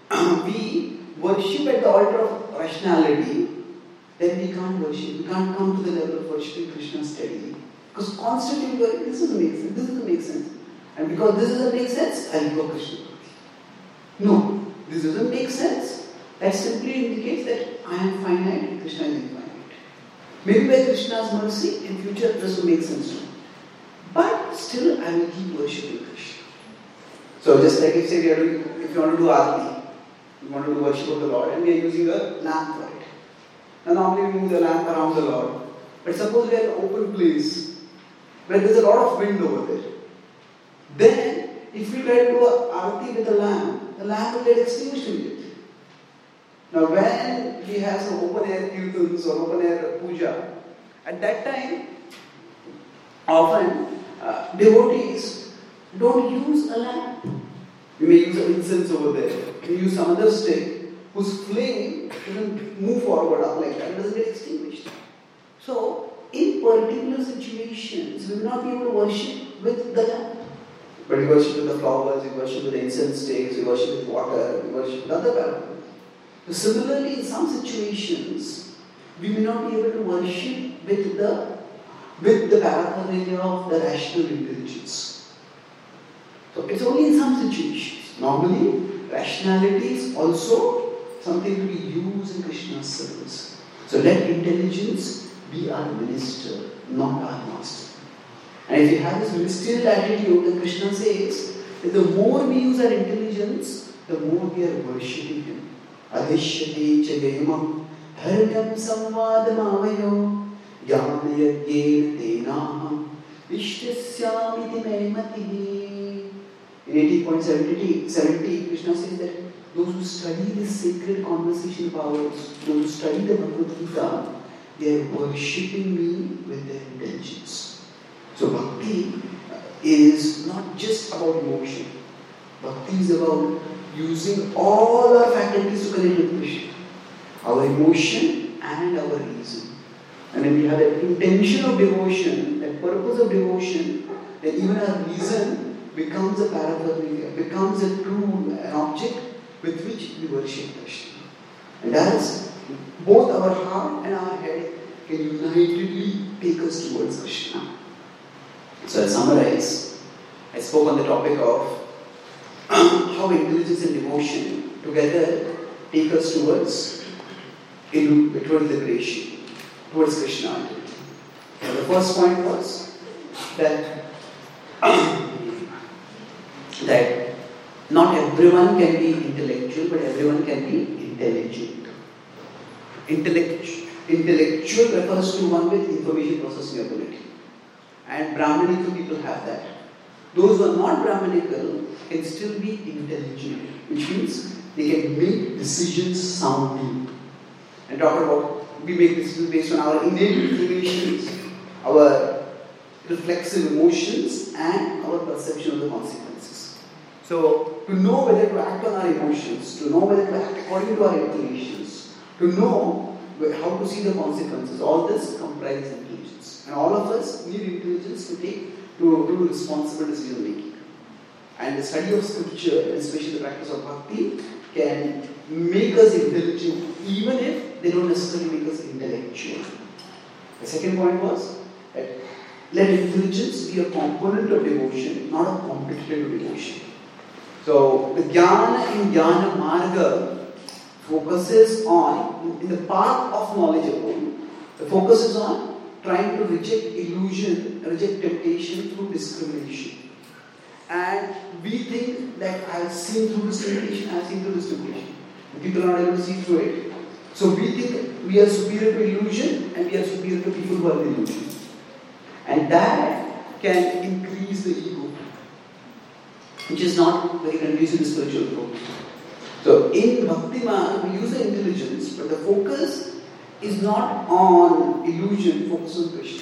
we worship at the altar of rationality, then we can't worship, we can't come to the level of worshipping Krishna steadily. Because constantly we are, this doesn't make sense, this doesn't make sense. And because this doesn't make sense, I'll go Krishna. No, this doesn't make sense. That simply indicates that I am finite and Krishna is infinite. Maybe by Krishna's mercy, in future this will make sense to me. But still I will keep worshipping Krishna. So just like if say we are doing, if you want to do Aarti, you want to do worship of the Lord and we are using a lamp for it. Now normally we move the lamp around the Lord. But suppose we are in an open place where there is a lot of wind over there. Then if we try to do an Aarti with a lamp, the lamp will get extinguished immediately. Now when we have some open air kirtans or open air puja, at that time often uh, devotees don't use a lamp. You may use an incense over there. You use some other stick whose flame doesn't move forward up like that, it doesn't get extinguished. So in particular situations we will not be able to worship with the lamp. But we worship with the flowers, we worship with the incense sticks, we worship with water, we worship with other parallels. So similarly, in some situations, we may not be able to worship with the with the paraphernalia of the rational intelligence. So it's only in some situations. Normally, rationality is also something to be used in Krishna's service. So let intelligence be our minister, not our master. And if we have this ministerial attitude, then Krishna says that the more we use our intelligence, the more we are worshipping Him. Adhishyati chagayamam dharmyam samvadamavayo jnanayagyen tenaham ishtasyamiti mematihi. In eighteen point seventy, Krishna says that those who study this sacred conversation powers, those who study the Bhagavad Gita, they are worshipping me with their intentions. So bhakti is not just about emotion. Bhakti is about using all our faculties to connect with Krishna. Our emotion and our reason. And when we have that intention of devotion, that purpose of devotion, then even our reason becomes a paraphernalia, becomes a tool, an object with which we worship Krishna. And thus, both our heart and our head can unitedly take us towards Krishna. So I'll summarize. I spoke on the topic of how intelligence and devotion together take us towards towards liberation, towards Krishna. So the first point was that that not everyone can be intellectual, but everyone can be intelligent. Intellectual, intellectual refers to one with information processing ability, and Brahmanical people have that. Those who are not Brahmanical can still be intelligent, which means they can make decisions soundly. And talk about, we make decisions based on our innate inclinations, our reflexive emotions, and our perception of the consequences. So, to know whether to act on our emotions, to know whether to act according to our inclinations, to know how to see the consequences, all this comprises intelligence. And all of us need intelligence to take to do responsible decision making. And the study of scripture, and especially the practice of bhakti, can make us intelligent even if they don't necessarily make us intellectual. The second point was that let intelligence be a component of devotion, not a competitive devotion. So the jnana in jnana marga focuses on, in the path of knowledge alone, the focus is on trying to reject illusion, reject temptation through discrimination. And we think that I have seen through this temptation, I have seen through this temptation. People are not able to see through it. So we think we are superior to illusion and we are superior to people who are in illusion. And that can increase the ego, which is not very conducive to spiritual growth. So in Bhakti Marg, we use the intelligence, but the focus is not on illusion, focus on Krishna.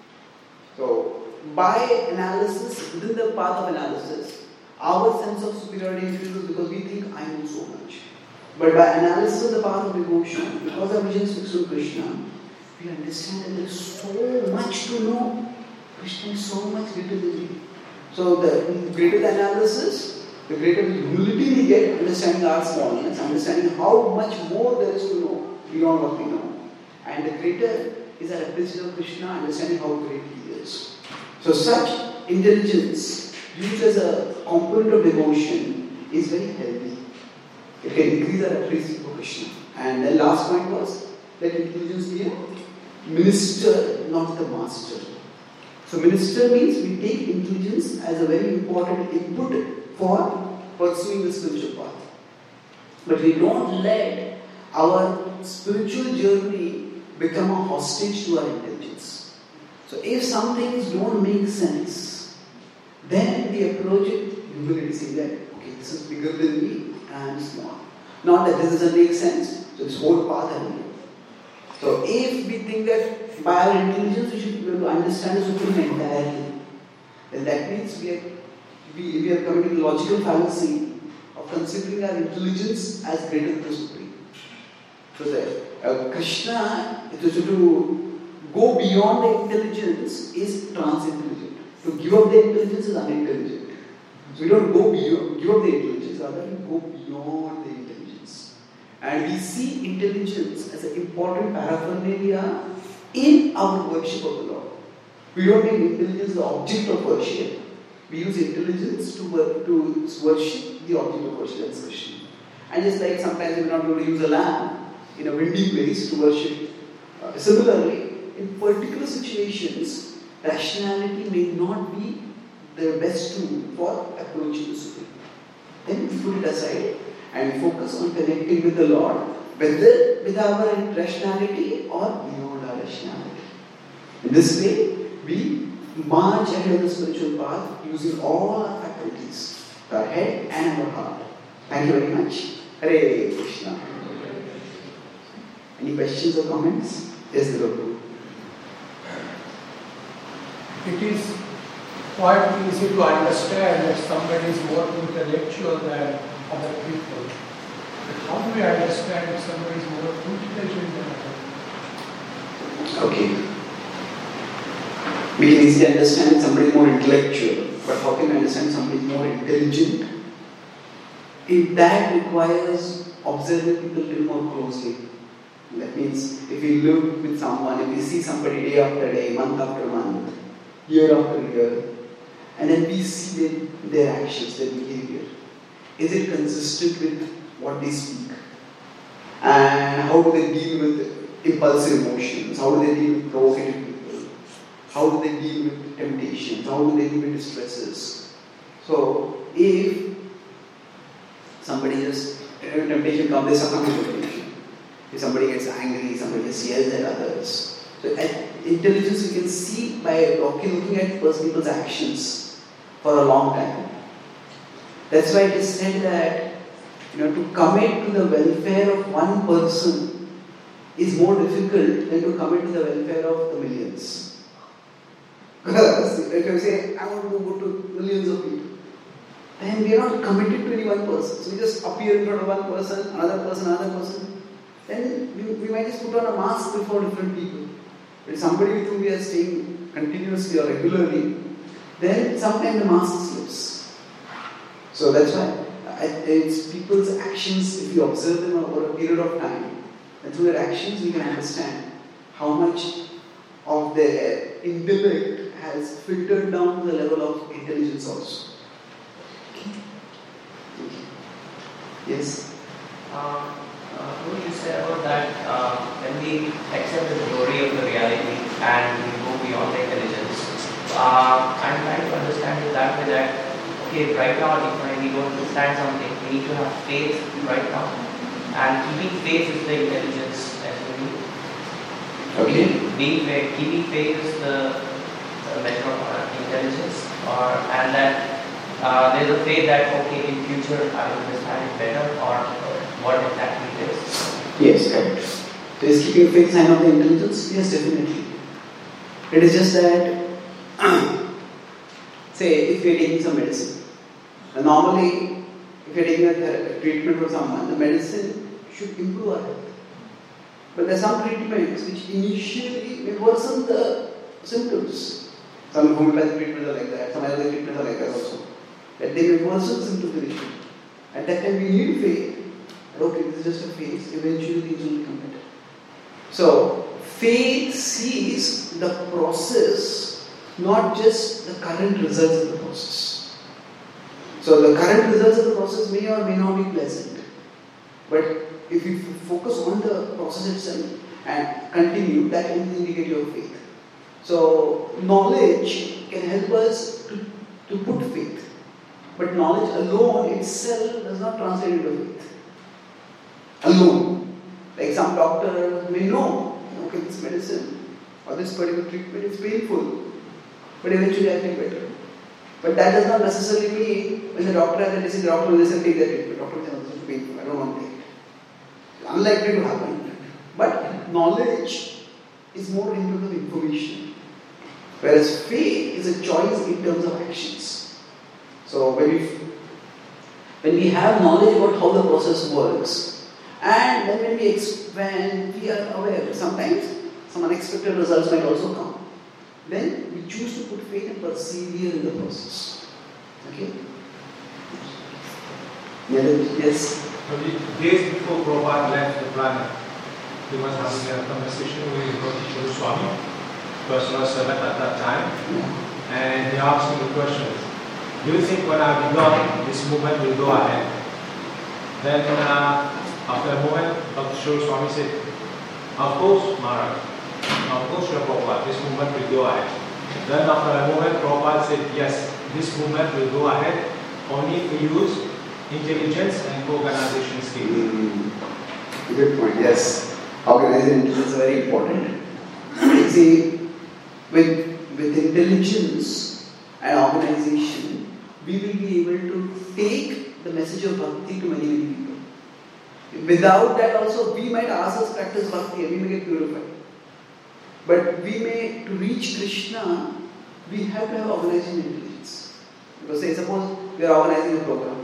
So by analysis, within the path of analysis, our sense of superiority increases because we think I know so much. But by analysis of the path of devotion, because our vision is fixed on Krishna, we understand that there is so much to know. Krishna is so much greater than me. So the greater the analysis, the greater the humility we get, understanding our smallness, understanding how much more there is to know beyond what we know. And the greater is our appreciation of Krishna, understanding how great he is. So such intelligence used as a component of devotion is very healthy. It can increase our appreciation for Krishna. And the last point was that intelligence be a minister, not the master. So minister means we take intelligence as a very important input for pursuing the spiritual path. But we don't let our spiritual journey become a hostage to our intelligence. So if some things don't make sense, then we approach it humility, saying that, okay, this is bigger than me and I am small. Not that this doesn't make sense, so this whole path I will do. So if we think that by our intelligence we should be able to understand the Supreme entirely, then that means we are, we, we are committing the logical fallacy of considering our intelligence as greater than the Supreme. So that uh, Krishna, to, to go beyond the intelligence is trans-intelligent. To give up the intelligence is unintelligent. So we don't go beyond, give up the intelligence, rather we go beyond the intelligence. And we see intelligence as an important paraphernalia in our worship of the Lord. We don't make intelligence the object of worship. We use intelligence to, work, to worship the object of worship, that's Krishna. And just like sometimes we're not able to use a lamp in a windy place to worship. Uh, similarly, in particular situations, rationality may not be the best tool for approaching the Supreme. Then we put it aside and focus on connecting with the Lord, whether with our rationality or beyond our rationality. In this way, we march ahead of the spiritual path using all our faculties, our head and our heart. Thank you very much. Hare Krishna. Any questions or comments? Yes, Dhruv. It is quite easy to understand that somebody is more intellectual than other people. But how do we understand if somebody is more intelligent than others? Okay. We can easily understand somebody is more intellectual, but how can we understand somebody is more intelligent? If that requires observing people a little more closely. That means if we live with someone, if we see somebody day after day, month after month, year after year, and then we see their, their actions, their behavior. Is it consistent with what they speak? And how do they deal with impulsive emotions? How do they deal with provocative people? How do they deal with temptations? How do they deal with distresses? So, if somebody just, if temptation comes, they succumb to temptation. If somebody gets angry, somebody just yells at others. So, at intelligence you can see by looking at person people's actions for a long time. That's why it is said that, you know, to commit to the welfare of one person is more difficult than to commit to the welfare of the millions. Because if you say, I want to go to millions of people, then we are not committed to any one person. So we just appear in front of one person, another person, another person. Then we, we might just put on a mask before different people. But somebody with whom we are staying continuously or regularly, then sometimes the mask slips. So that's why it's people's actions, if you observe them over a period of time, and through their actions we can understand how much of their intellect has filtered down to the level of intelligence also. Yes? Um, uh, what you said about that, uh, when we accept the glory of the reality and we go beyond the intelligence, uh, I'm trying to understand it that way that, okay, right now if we don't understand something, we need to have faith right now. And keeping faith is the intelligence as well. Okay. Being faith, keeping faith is the, the measure of our intelligence, or and that uh, there's a faith that, okay, in future I will understand it better, or, or what exactly it is. Yes, correct. So is keeping faith sign of the intelligence? Yes, definitely. It is just that, say, if you're taking some medicine, and normally, if you're taking a ther- treatment for someone, the medicine should improve our health. But there are some treatments which initially may worsen the symptoms. Some homeopathic treatments are like that, some other treatments are like that also. That they may worsen symptoms initially. At that time we need faith. Okay, this is just a phase, eventually things will become better. So, faith sees the process, not just the current results of the process. So, the current results of the process may or may not be pleasant. But if you focus on the process itself and continue, that will indicate your faith. So, knowledge can help us to, to put faith. But knowledge alone itself does not translate into faith. Alone. Like some doctor may know, okay, this medicine or this particular treatment is painful, but eventually I feel better. But that does not necessarily mean when the doctor has a disease, the doctor will listen, take that treatment. The doctor will say, this is painful, I don't want to take it. It's unlikely to happen. But knowledge is more in terms of information. Whereas faith is a choice in terms of actions. So when we, when we have knowledge about how the process works, and then when we, ex- when we are aware, sometimes some unexpected results might also come, then we choose to put faith and persevere in the process. Okay? Yes? Days before Prabhupada left the planet, he was having a conversation with Roti Swami, personal servant at that time, Yeah. and he asked him the question, do you think when I be gone, this movement will go ahead? Then uh, after a moment, Doctor Swami said, of course, Maharaj, of course, Srila Prabhupada, this movement will go ahead. Then after a moment, Prabhupada said, yes, this movement will go ahead only if we use intelligence and co-organization skills. Mm, good point, yes. Organizing intelligence is very important. See, with, with intelligence and organization, we will be able to take the message of bhakti to many, many people. Without that also, we might ourselves practice bhakti and we may get purified. But we may, to reach Krishna, we have to have organizing intelligence. Because say, suppose we are organizing a program.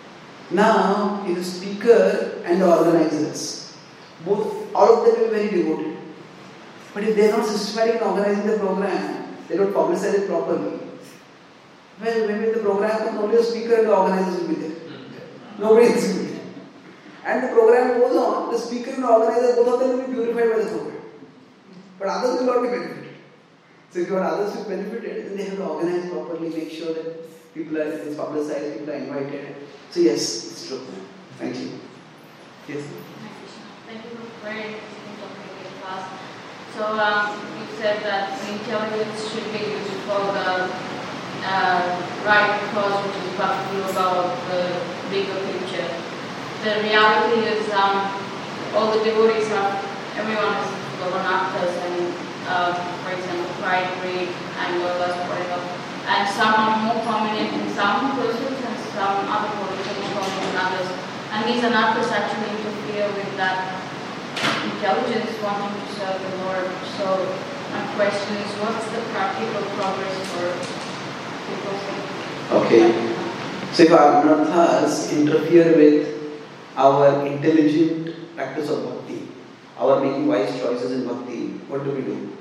Now, the speaker and the organizers, both, all of them will be very devoted. But if they are not systematic in organizing the program, they don't publicize it properly. Well, maybe the program comes, only the speaker and the organizers will be there. Nobody else will be there. And the program goes on, the speaker and the organizer, both of them will be purified by the program. But others will not be benefited. So if you want others to be benefited, then they have to organize properly, make sure that people are it's publicized, people are invited. So yes, it's true. Thank you. Yes. Thank you for very interesting topic in class. So um, you said that intelligence should be used for the uh, right cause, which is bhakti, about the bigger picture. The reality is um, all the devotees are, everyone is Governactas and uh, for example pride, greed, anger, lust, whatever. And some are more prominent in some persons and some other persons are more prominent in others. And these anarthas actually interfere with that intelligence wanting to serve the Lord. So my question is, what's the practical progress for people? Okay. So if our anarthas interfere with our intelligent practice of bhakti, our making wise choices in bhakti, what do we do?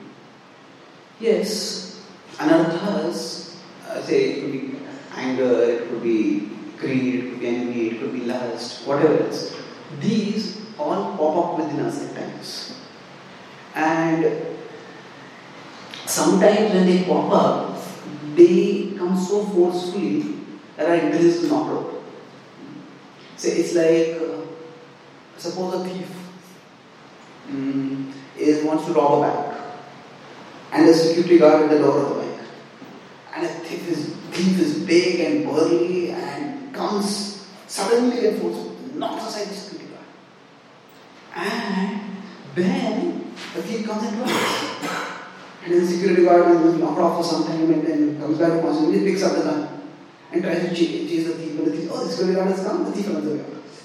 Yes, anarthas, uh, say it could be anger, it could be greed, it could be envy, it could be lust, whatever else. These all pop up within us at times. And sometimes when they pop up, they come so forcefully that our intelligence is knocked out. So it's like, uh, suppose a thief um, is, wants to rob a bank, and the security guard at the door of the bank. And a thief is, thief is big and burly and comes suddenly and forcefully, knocks aside the security guard. And then the thief comes and runs. And then the security guard is knocked off for some time and then comes back and possibly picks up the gun and tries to chase, chase the thief. But the thief, oh, the security guard has come, the thief runs away.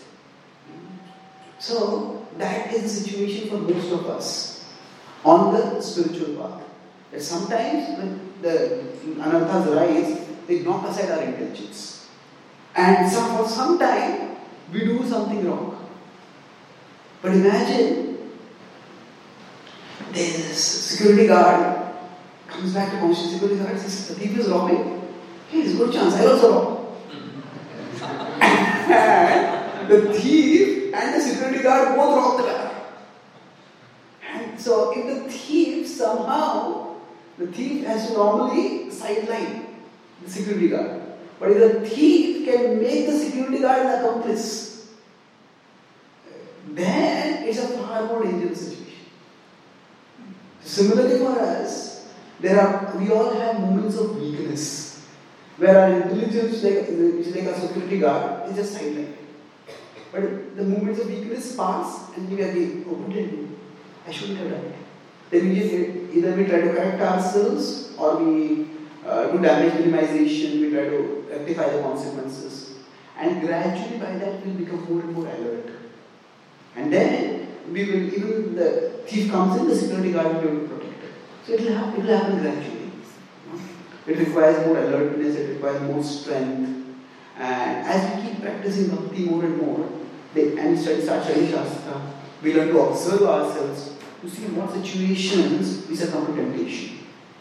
So, that is the situation for most of us on the spiritual path. That sometimes when the anarthas rise, they knock aside our intelligence. And some, for some time, we do something wrong. But imagine, this security guard comes back to conscious. Security guard says, the thief is robbing. Hey, it's a good chance, I also rob. And the thief and the security guard both rob the guy. And so, if the thief somehow, the thief has to normally sideline the security guard. But if the thief can make the security guard an accomplice, then it's a far more dangerous situation. Similarly for us, there are we all have moments of weakness where our intelligence, like, which is like a security guard, is just sidelined. But the moments of weakness pass and we are like, oh, what did I do? I shouldn't have done it. Then we just, either we try to correct ourselves or we uh, do damage minimization, we try to rectify the consequences. And gradually by that we will become more and more alert. And then we will, even the thief comes in, the security guard will be able to protect it. So it will happen, it will happen gradually. It requires more alertness, it requires more strength. And as we keep practicing bhakti more and more, they, and study, start studying Shastra, we learn to observe ourselves to see what situations we succumb to temptation.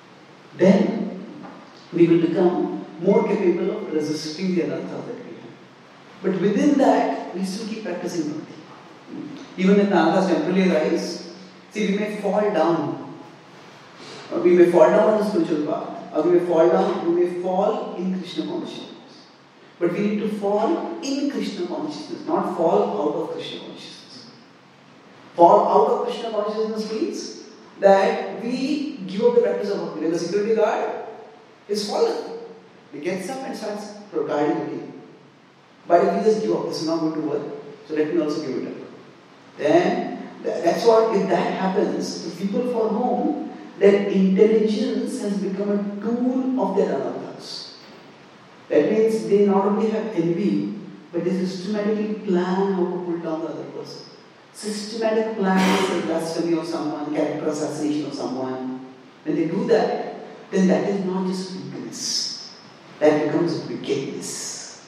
Then we will become more capable of resisting the anarthas that we have. But within that, we still keep practicing bhakti. Even if the anarthas temporarily rise, see, we may fall down. Or we may fall down on the spiritual path. Or we may fall down, we may fall in Krishna consciousness. But we need to fall in Krishna consciousness, not fall out of Krishna consciousness. Fall out of Krishna consciousness means that we give up the practice of bhakti. When the security guard is fallen, he gets up and starts guarding again. But if we just give up, this is not going to work, so let me also give it up. Then, that's what, if that happens, the people for whom their intelligence has become a tool of their anarthas. That means they not only have envy, but they systematically plan how to pull down the other person. Systematic plans the blasphemy of someone, character assassination of someone. When they do that, then that is not just weakness. That becomes wickedness.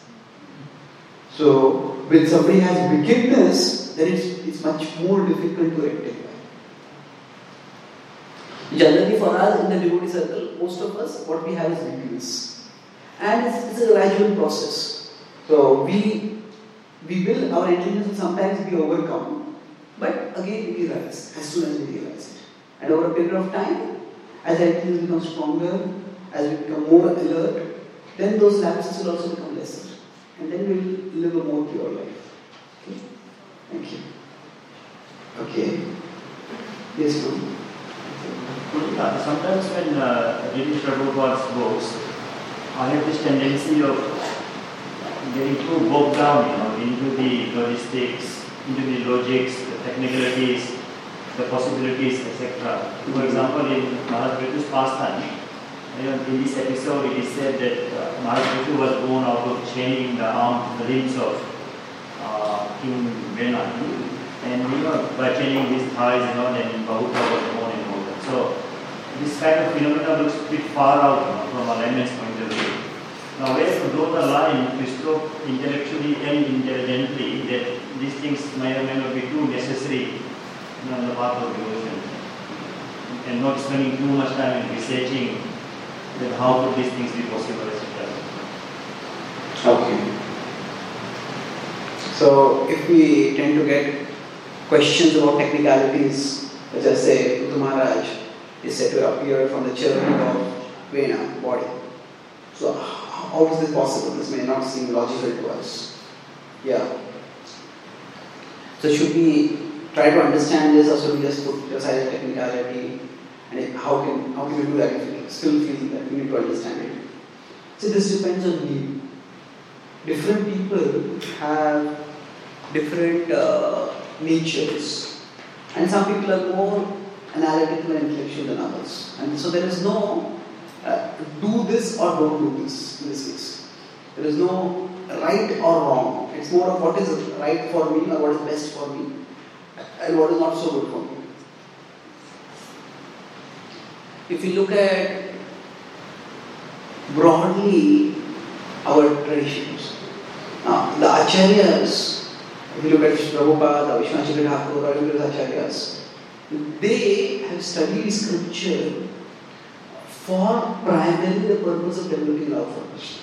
So, when somebody has wickedness, then it's, it's much more difficult to rectify. Generally for us in the devotee circle, most of us, what we have is weakness. And it's, it's a gradual process. So we we will, our intelligence will sometimes be overcome, but again it will rise as soon as we realize it. And over a period of time, as our intelligence becomes stronger, as we become more alert, then those lapses will also become lesser. And then we will live a more pure life. Okay? Thank you. Okay. Yes, ma'am. Yeah, sometimes when uh, reading Prabhupada's books, I have this tendency of getting too bogged down, you know, into the logistics, into the logics, the technicalities, the possibilities, et cetera. For example, in Maharaj Prithu's pastime, you know, in this episode it is said that uh, Maharaj Prithu was born out of chaining the arms, the limbs of uh, King Vena. And you know, by chaining his thighs, you know, then Bahuta was born and all that. So this kind of phenomena looks a bit far out, you know, from a layman's point of view. Now, where to draw the line to stop intellectually and intelligently that these things may or may not be too necessary, you know, on the path of devotion, and not spending too much time in researching that how could these things be possible, et cetera. Okay. So if we tend to get questions about technicalities, such as say, Prithu Maharaj is said to appear from the churning of Vena, body. So how is this possible? This may not seem logical to us. Yeah. So should we try to understand this, or should we just put aside technicality? And how can how can we do that if we still feel that we need to understand it? So this depends on me. Different people have different uh, natures, and some people are more analytical and intellectual than others. And so there is no uh, do this or don't do this in this case. There is no right or wrong. It's more of what is right for me or what is best for me and what is not so good for me. If you look at broadly our traditions, now the acharyas, if you look at Prabhupada, Vishwanath Thakur, or any of the acharyas, they have studied scripture for primarily the purpose of developing love for Krishna.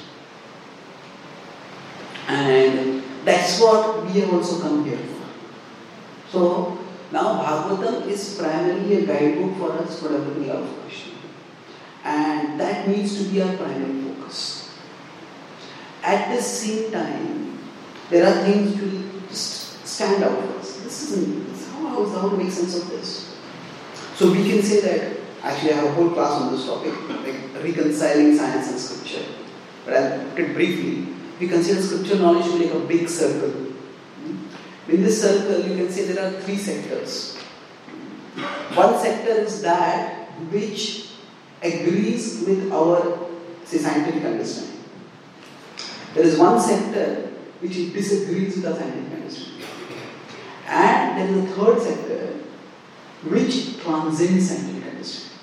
And that's what we have also come here for. So now Bhagavatam is primarily a guidebook for us for developing love for Krishna. And that needs to be our primary focus. At the same time, there are things which will just stand out for us. This isn't, this, how, how, how to make sense of this? So we can say that, actually I have a whole class on this topic, like reconciling science and scripture. But I'll put it briefly. We consider scripture knowledge to be like a big circle. In this circle, you can say there are three sectors. One sector is that which agrees with our, say, scientific understanding. There is one sector which disagrees with our scientific understanding. And there is a third sector which transcends scientific understanding.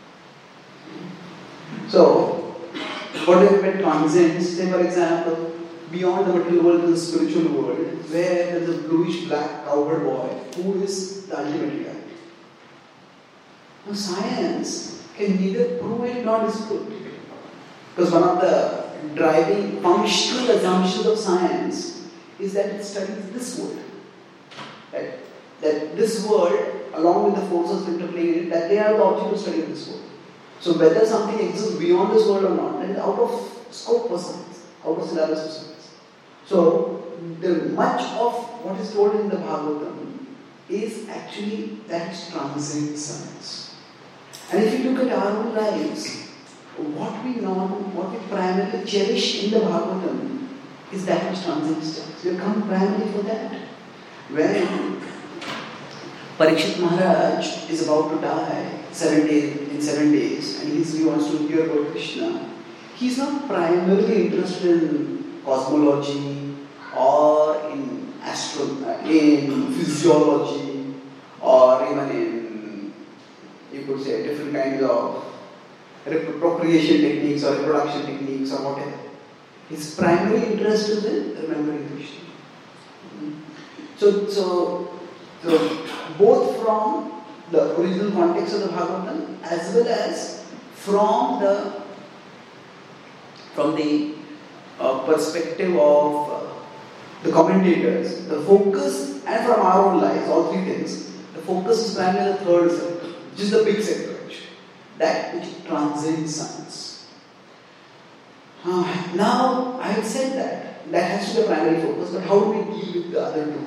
So, what do you mean transcends? Say, for example, beyond the material world to the spiritual world, where there is a bluish black cowherd boy who is the ultimate reality. Now, science can neither prove it nor disprove it. Because one of the driving functional assumptions of science is that it studies this world. That, that this world, along with the forces interplaying in it, that they are the object of study of this world. So whether something exists beyond this world or not, that is out of scope for science, out of syllabus for science. So the much of what is told in the Bhagavatam is actually that transcends science. And if you look at our own lives, what we know, what we primarily cherish in the Bhagavatam is that which transcends science. We have come primarily for that. When Parikshit Maharaj is about to die seven days, in seven days, and he wants to hear about Krishna, he's not primarily interested in cosmology or in astro, in physiology, or even in, you could say, different kinds of procreation techniques or reproduction techniques or whatever. His primary interest is in remembering Krishna. So, so, so both from the original context of the Bhagavatam as well as from the from the uh, perspective of uh, the commentators, the focus, and from our own lives, all three things, the focus is primarily the third sector, which is the big sector actually, that which transcends science. Uh, now, I have said that, that has to be the primary focus, but how do we deal with the other two?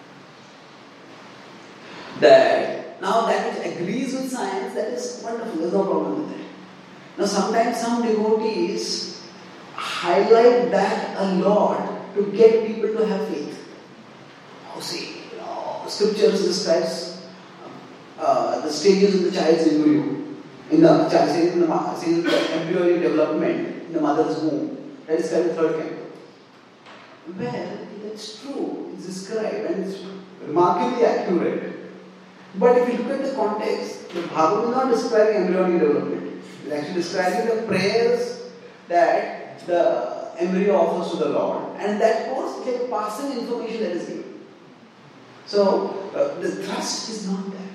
That now that which agrees with science, that is wonderful, there's no problem with that. Now sometimes some devotees highlight that a lot to get people to have faith. Oh, see, you know, scriptures describes uh, the stages of the child's embryo, in the child, in the, in the embryonic development in the mother's womb. That is called the third canto. Well, that's true, it's described and it's remarkably accurate. But if you look at the context, the Bhagavad is not describing embryonic development. It is actually describing the prayers that the embryo offers to the Lord. And that was like passing information that is given. So, uh, the thrust is not that.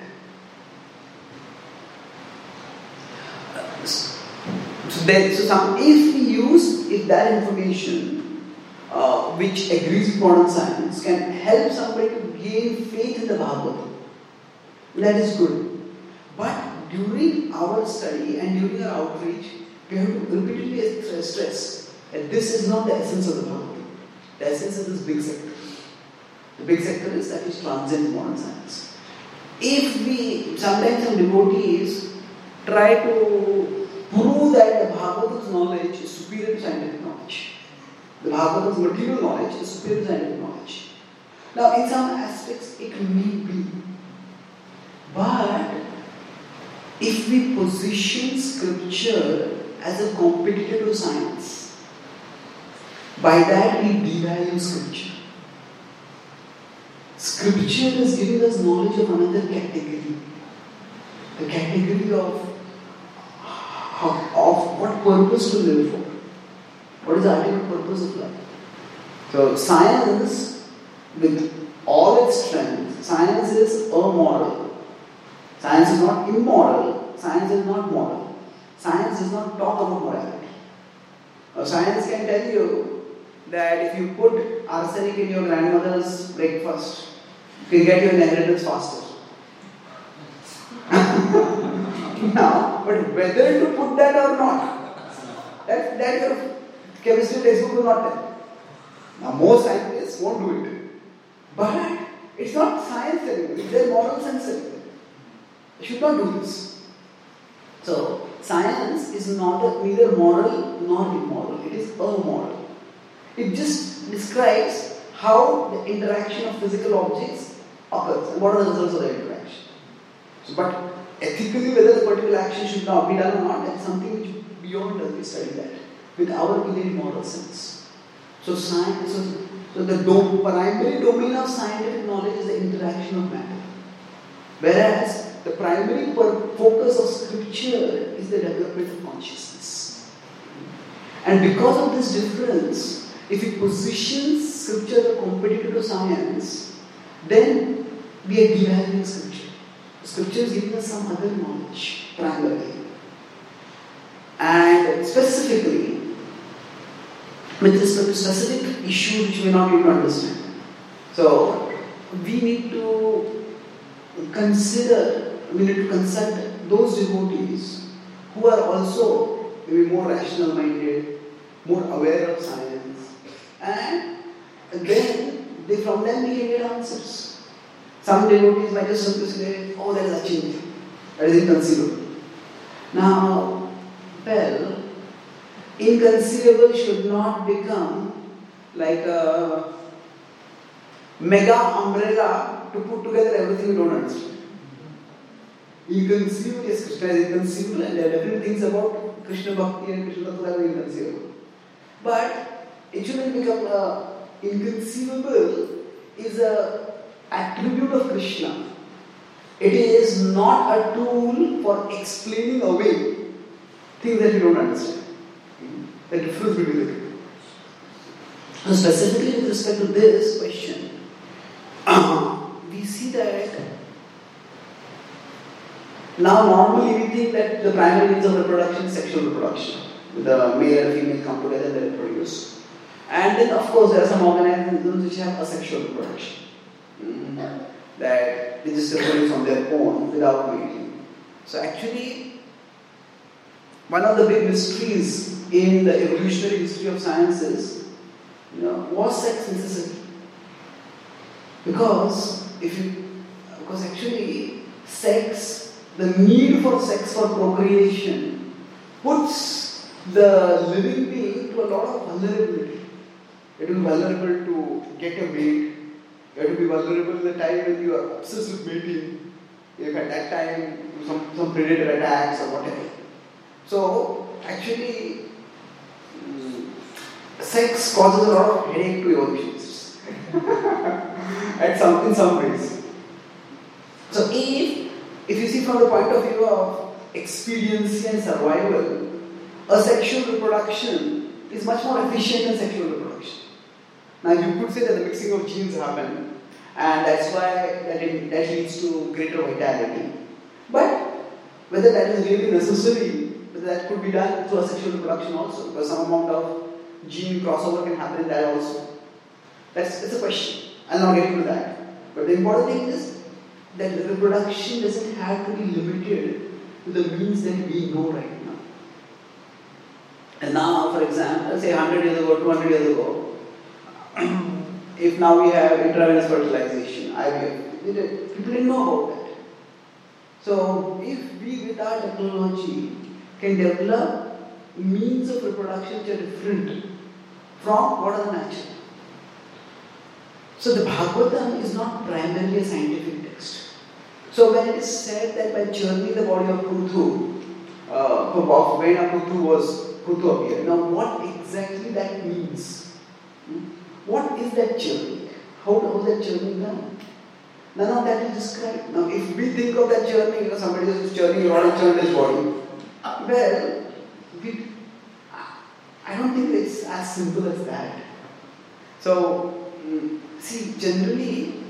Uh, so, then, so some, if we use if that information uh, which agrees with modern science can help somebody to gain faith in the Bhagavatam. That is good. But during our study and during our outreach, we have to repeatedly stress that this is not the essence of the Bhagavatam. The essence is this big sector. The big sector is that which transcends modern science. If we, sometimes some devotees try to prove that the Bhagavatam's knowledge is superior to scientific knowledge. The Bhagavatam's material knowledge is superior to scientific knowledge. Now, in some aspects, it may be. But if we position scripture as a competitor to science, by that we devalue scripture. Scripture is giving us knowledge of another category. The category of, of what purpose to live for. What is the ultimate purpose of life? So science, with all its strength, science is amoral. Science is not immoral. Science is not moral. Science does not talk about morality. Now, science can tell you that if you put arsenic in your grandmother's breakfast, you can get your inheritance faster. Now, but whether to put that or not, that, that your chemistry textbook will not tell. Now, most scientists won't do it. But it's not science anymore, it's their moral sense anymore. They should not do this. So, science is not a, neither moral nor immoral, it is amoral. It just describes how the interaction of physical objects occurs and what are the results of the interaction. So, but ethically, whether the particular action should not be done or not, that's something which beyond us we study that with our innate moral sense. So, science, so, so the do, primary domain of scientific knowledge is the interaction of matter. Whereas the primary focus of scripture is the development of consciousness. And because of this difference, if it positions scripture as a competitor to science, then we are devaluing scripture. Scripture is giving us some other knowledge, primarily. And specifically, with respect to specific issue which we may not be able to understand. So, we need to consider, we need to consult those devotees who are also maybe more rational minded, more aware of science, and then they, from them we can get answers. Some devotees might just simply say, oh, that is achieved, that is inconceivable. Now, well, inconceivable should not become like a mega umbrella to put together everything we don't understand. Inconceivable, yes, Krishna is inconceivable, and there are different things about Krishna Bhakti and Krishna Tattva that are inconceivable. But it shouldn't become uh, inconceivable is a attribute of Krishna. It is not a tool for explaining away things that you don't understand. The difference between the two. So specifically with respect to this question, uh, we see that now normally we think that the primary means of reproduction is sexual reproduction. The male and female come together and they reproduce. And then of course there are some organisms which have asexual reproduction. Mm-hmm. That they just reproduce on their own without mating. So actually, one of the big mysteries in the evolutionary history of science is, you know, was sex necessary? Because if you, because actually sex, the need for sex for procreation puts the living being to a lot of vulnerability. You have to be vulnerable to get a mate. You have to be vulnerable in the time when you are obsessed with mating. If at that time some, some predator attacks or whatever. So actually, um, sex causes a lot of headache to evolutionists. At some, in some ways. So if, if you see from the point of view of expediency and survival, asexual reproduction is much more efficient than sexual reproduction. Now you could say that the mixing of genes happen, and that's why that, it, that leads to greater vitality. But whether that is really necessary, whether that could be done through asexual reproduction also, because some amount of gene crossover can happen in that also. That's, that's a question. I'll not get into that. But the important thing is that the reproduction doesn't have to be limited to the means that we know right now. And now, for example, say one hundred years ago, two hundred years ago, if now we have intravenous fertilization, I V F, people didn't know about that. So, if we with our technology can develop means of reproduction which are different from what are the natural. So, the Bhagavatam is not primarily a scientific text. So, when it is said that by churning the body of Pruthu, uh, of when a Pruthu was Pruthu appeared. Now, what exactly that means? Hmm? What is that churning? How, how is that churning done? None of that is described. Now, if we think of that churning, you know, somebody is churning, you want to churn his body. Well, we, I don't think it's as simple as that. So, see, generally,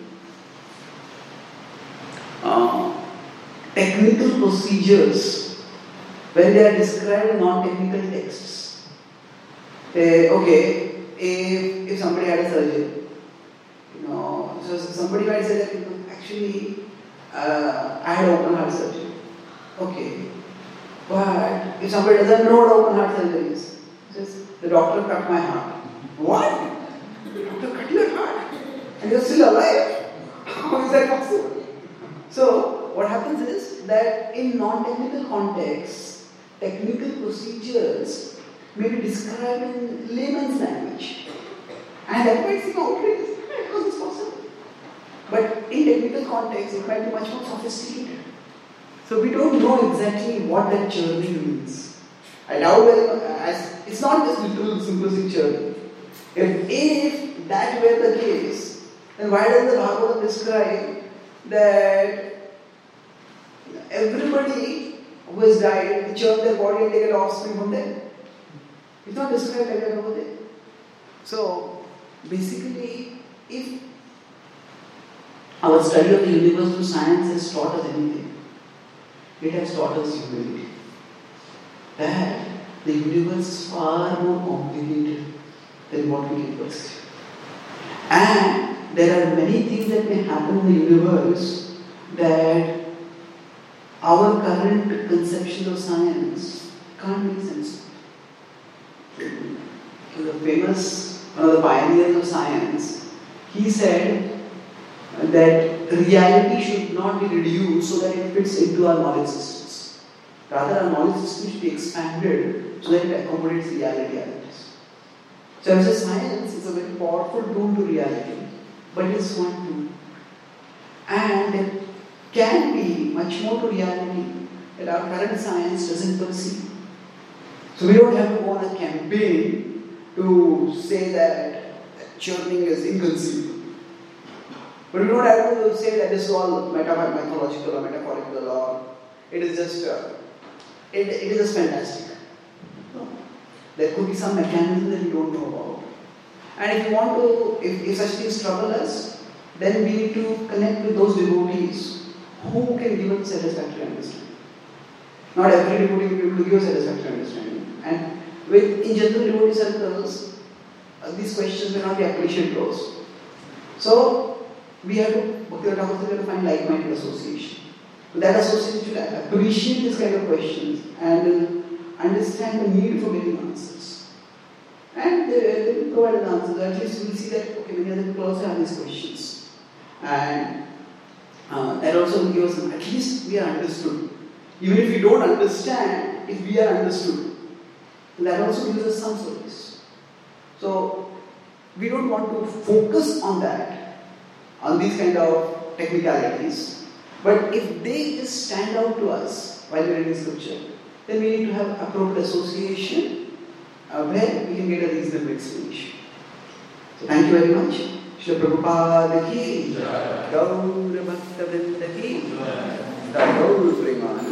uh, technical procedures, when they are described in non-technical texts, they, okay, if, if somebody had a surgery, you know, so somebody might say that, you know, actually, uh, I had open heart surgery. Okay. But if somebody doesn't know what open heart surgery is, says, the doctor cut my heart. What? The doctor cut your heart? And you're still alive? How is that possible? So, what happens is that in non-technical contexts, technical procedures may be described in layman's language. And that might seem outrageous. How is this possible? But in technical context, it might be much more sophisticated. So we don't know exactly what that churning means. I doubt whether, as it's not just literal simplistic churning. If, if that were the case, then why does the Bhagavatam describe that everybody who has died churn their body and take an offspring from them? It's not described like that over there. So basically, if our study of the universe through science has taught us anything, it has taught us humility. That the universe is far more complicated than what we can perceive. And there are many things that may happen in the universe that our current conception of science can't make sense of. The famous, one of the pioneers of science, he said that reality should not be reduced so that it fits into our knowledge systems. Rather, our knowledge system should be expanded so that it accommodates reality as it is. So, as a science is a very powerful tool to reality, but it is one tool. And there can be much more to reality that our current science doesn't perceive. So, we don't have to go on a campaign to say that churning is inconceivable. But we don't have to say that this is all mythological or metaphorical or it is just, uh, it, it is just fantastic. No. There could be some mechanism that we don't know about. And if you want to, if, if such things trouble us, then we need to connect with those devotees who can give us satisfactory understanding. Not every devotee will be able to give satisfactory understanding. And with, in general devotee circles, uh, these questions may not be appreciated close. So, we have to, Bhakti Thakur said, we have to find like-minded association. So that association should appreciate this kind of questions and understand the need for getting answers. And they, they will provide an answer. At least we will see that, okay, many other people also have these questions. And uh, that also will give us, some, at least we are understood. Even if we don't understand, if we are understood, that also gives us some service. So, we don't want to focus on that, on these kind of technicalities. But if they just stand out to us while we are reading scripture, then we need to have appropriate association uh, where we can get a reasonable explanation. So thank you very much. Srila Prabhupada ki, Gaur Bhakta Vrinda ki, Gaur Premanand.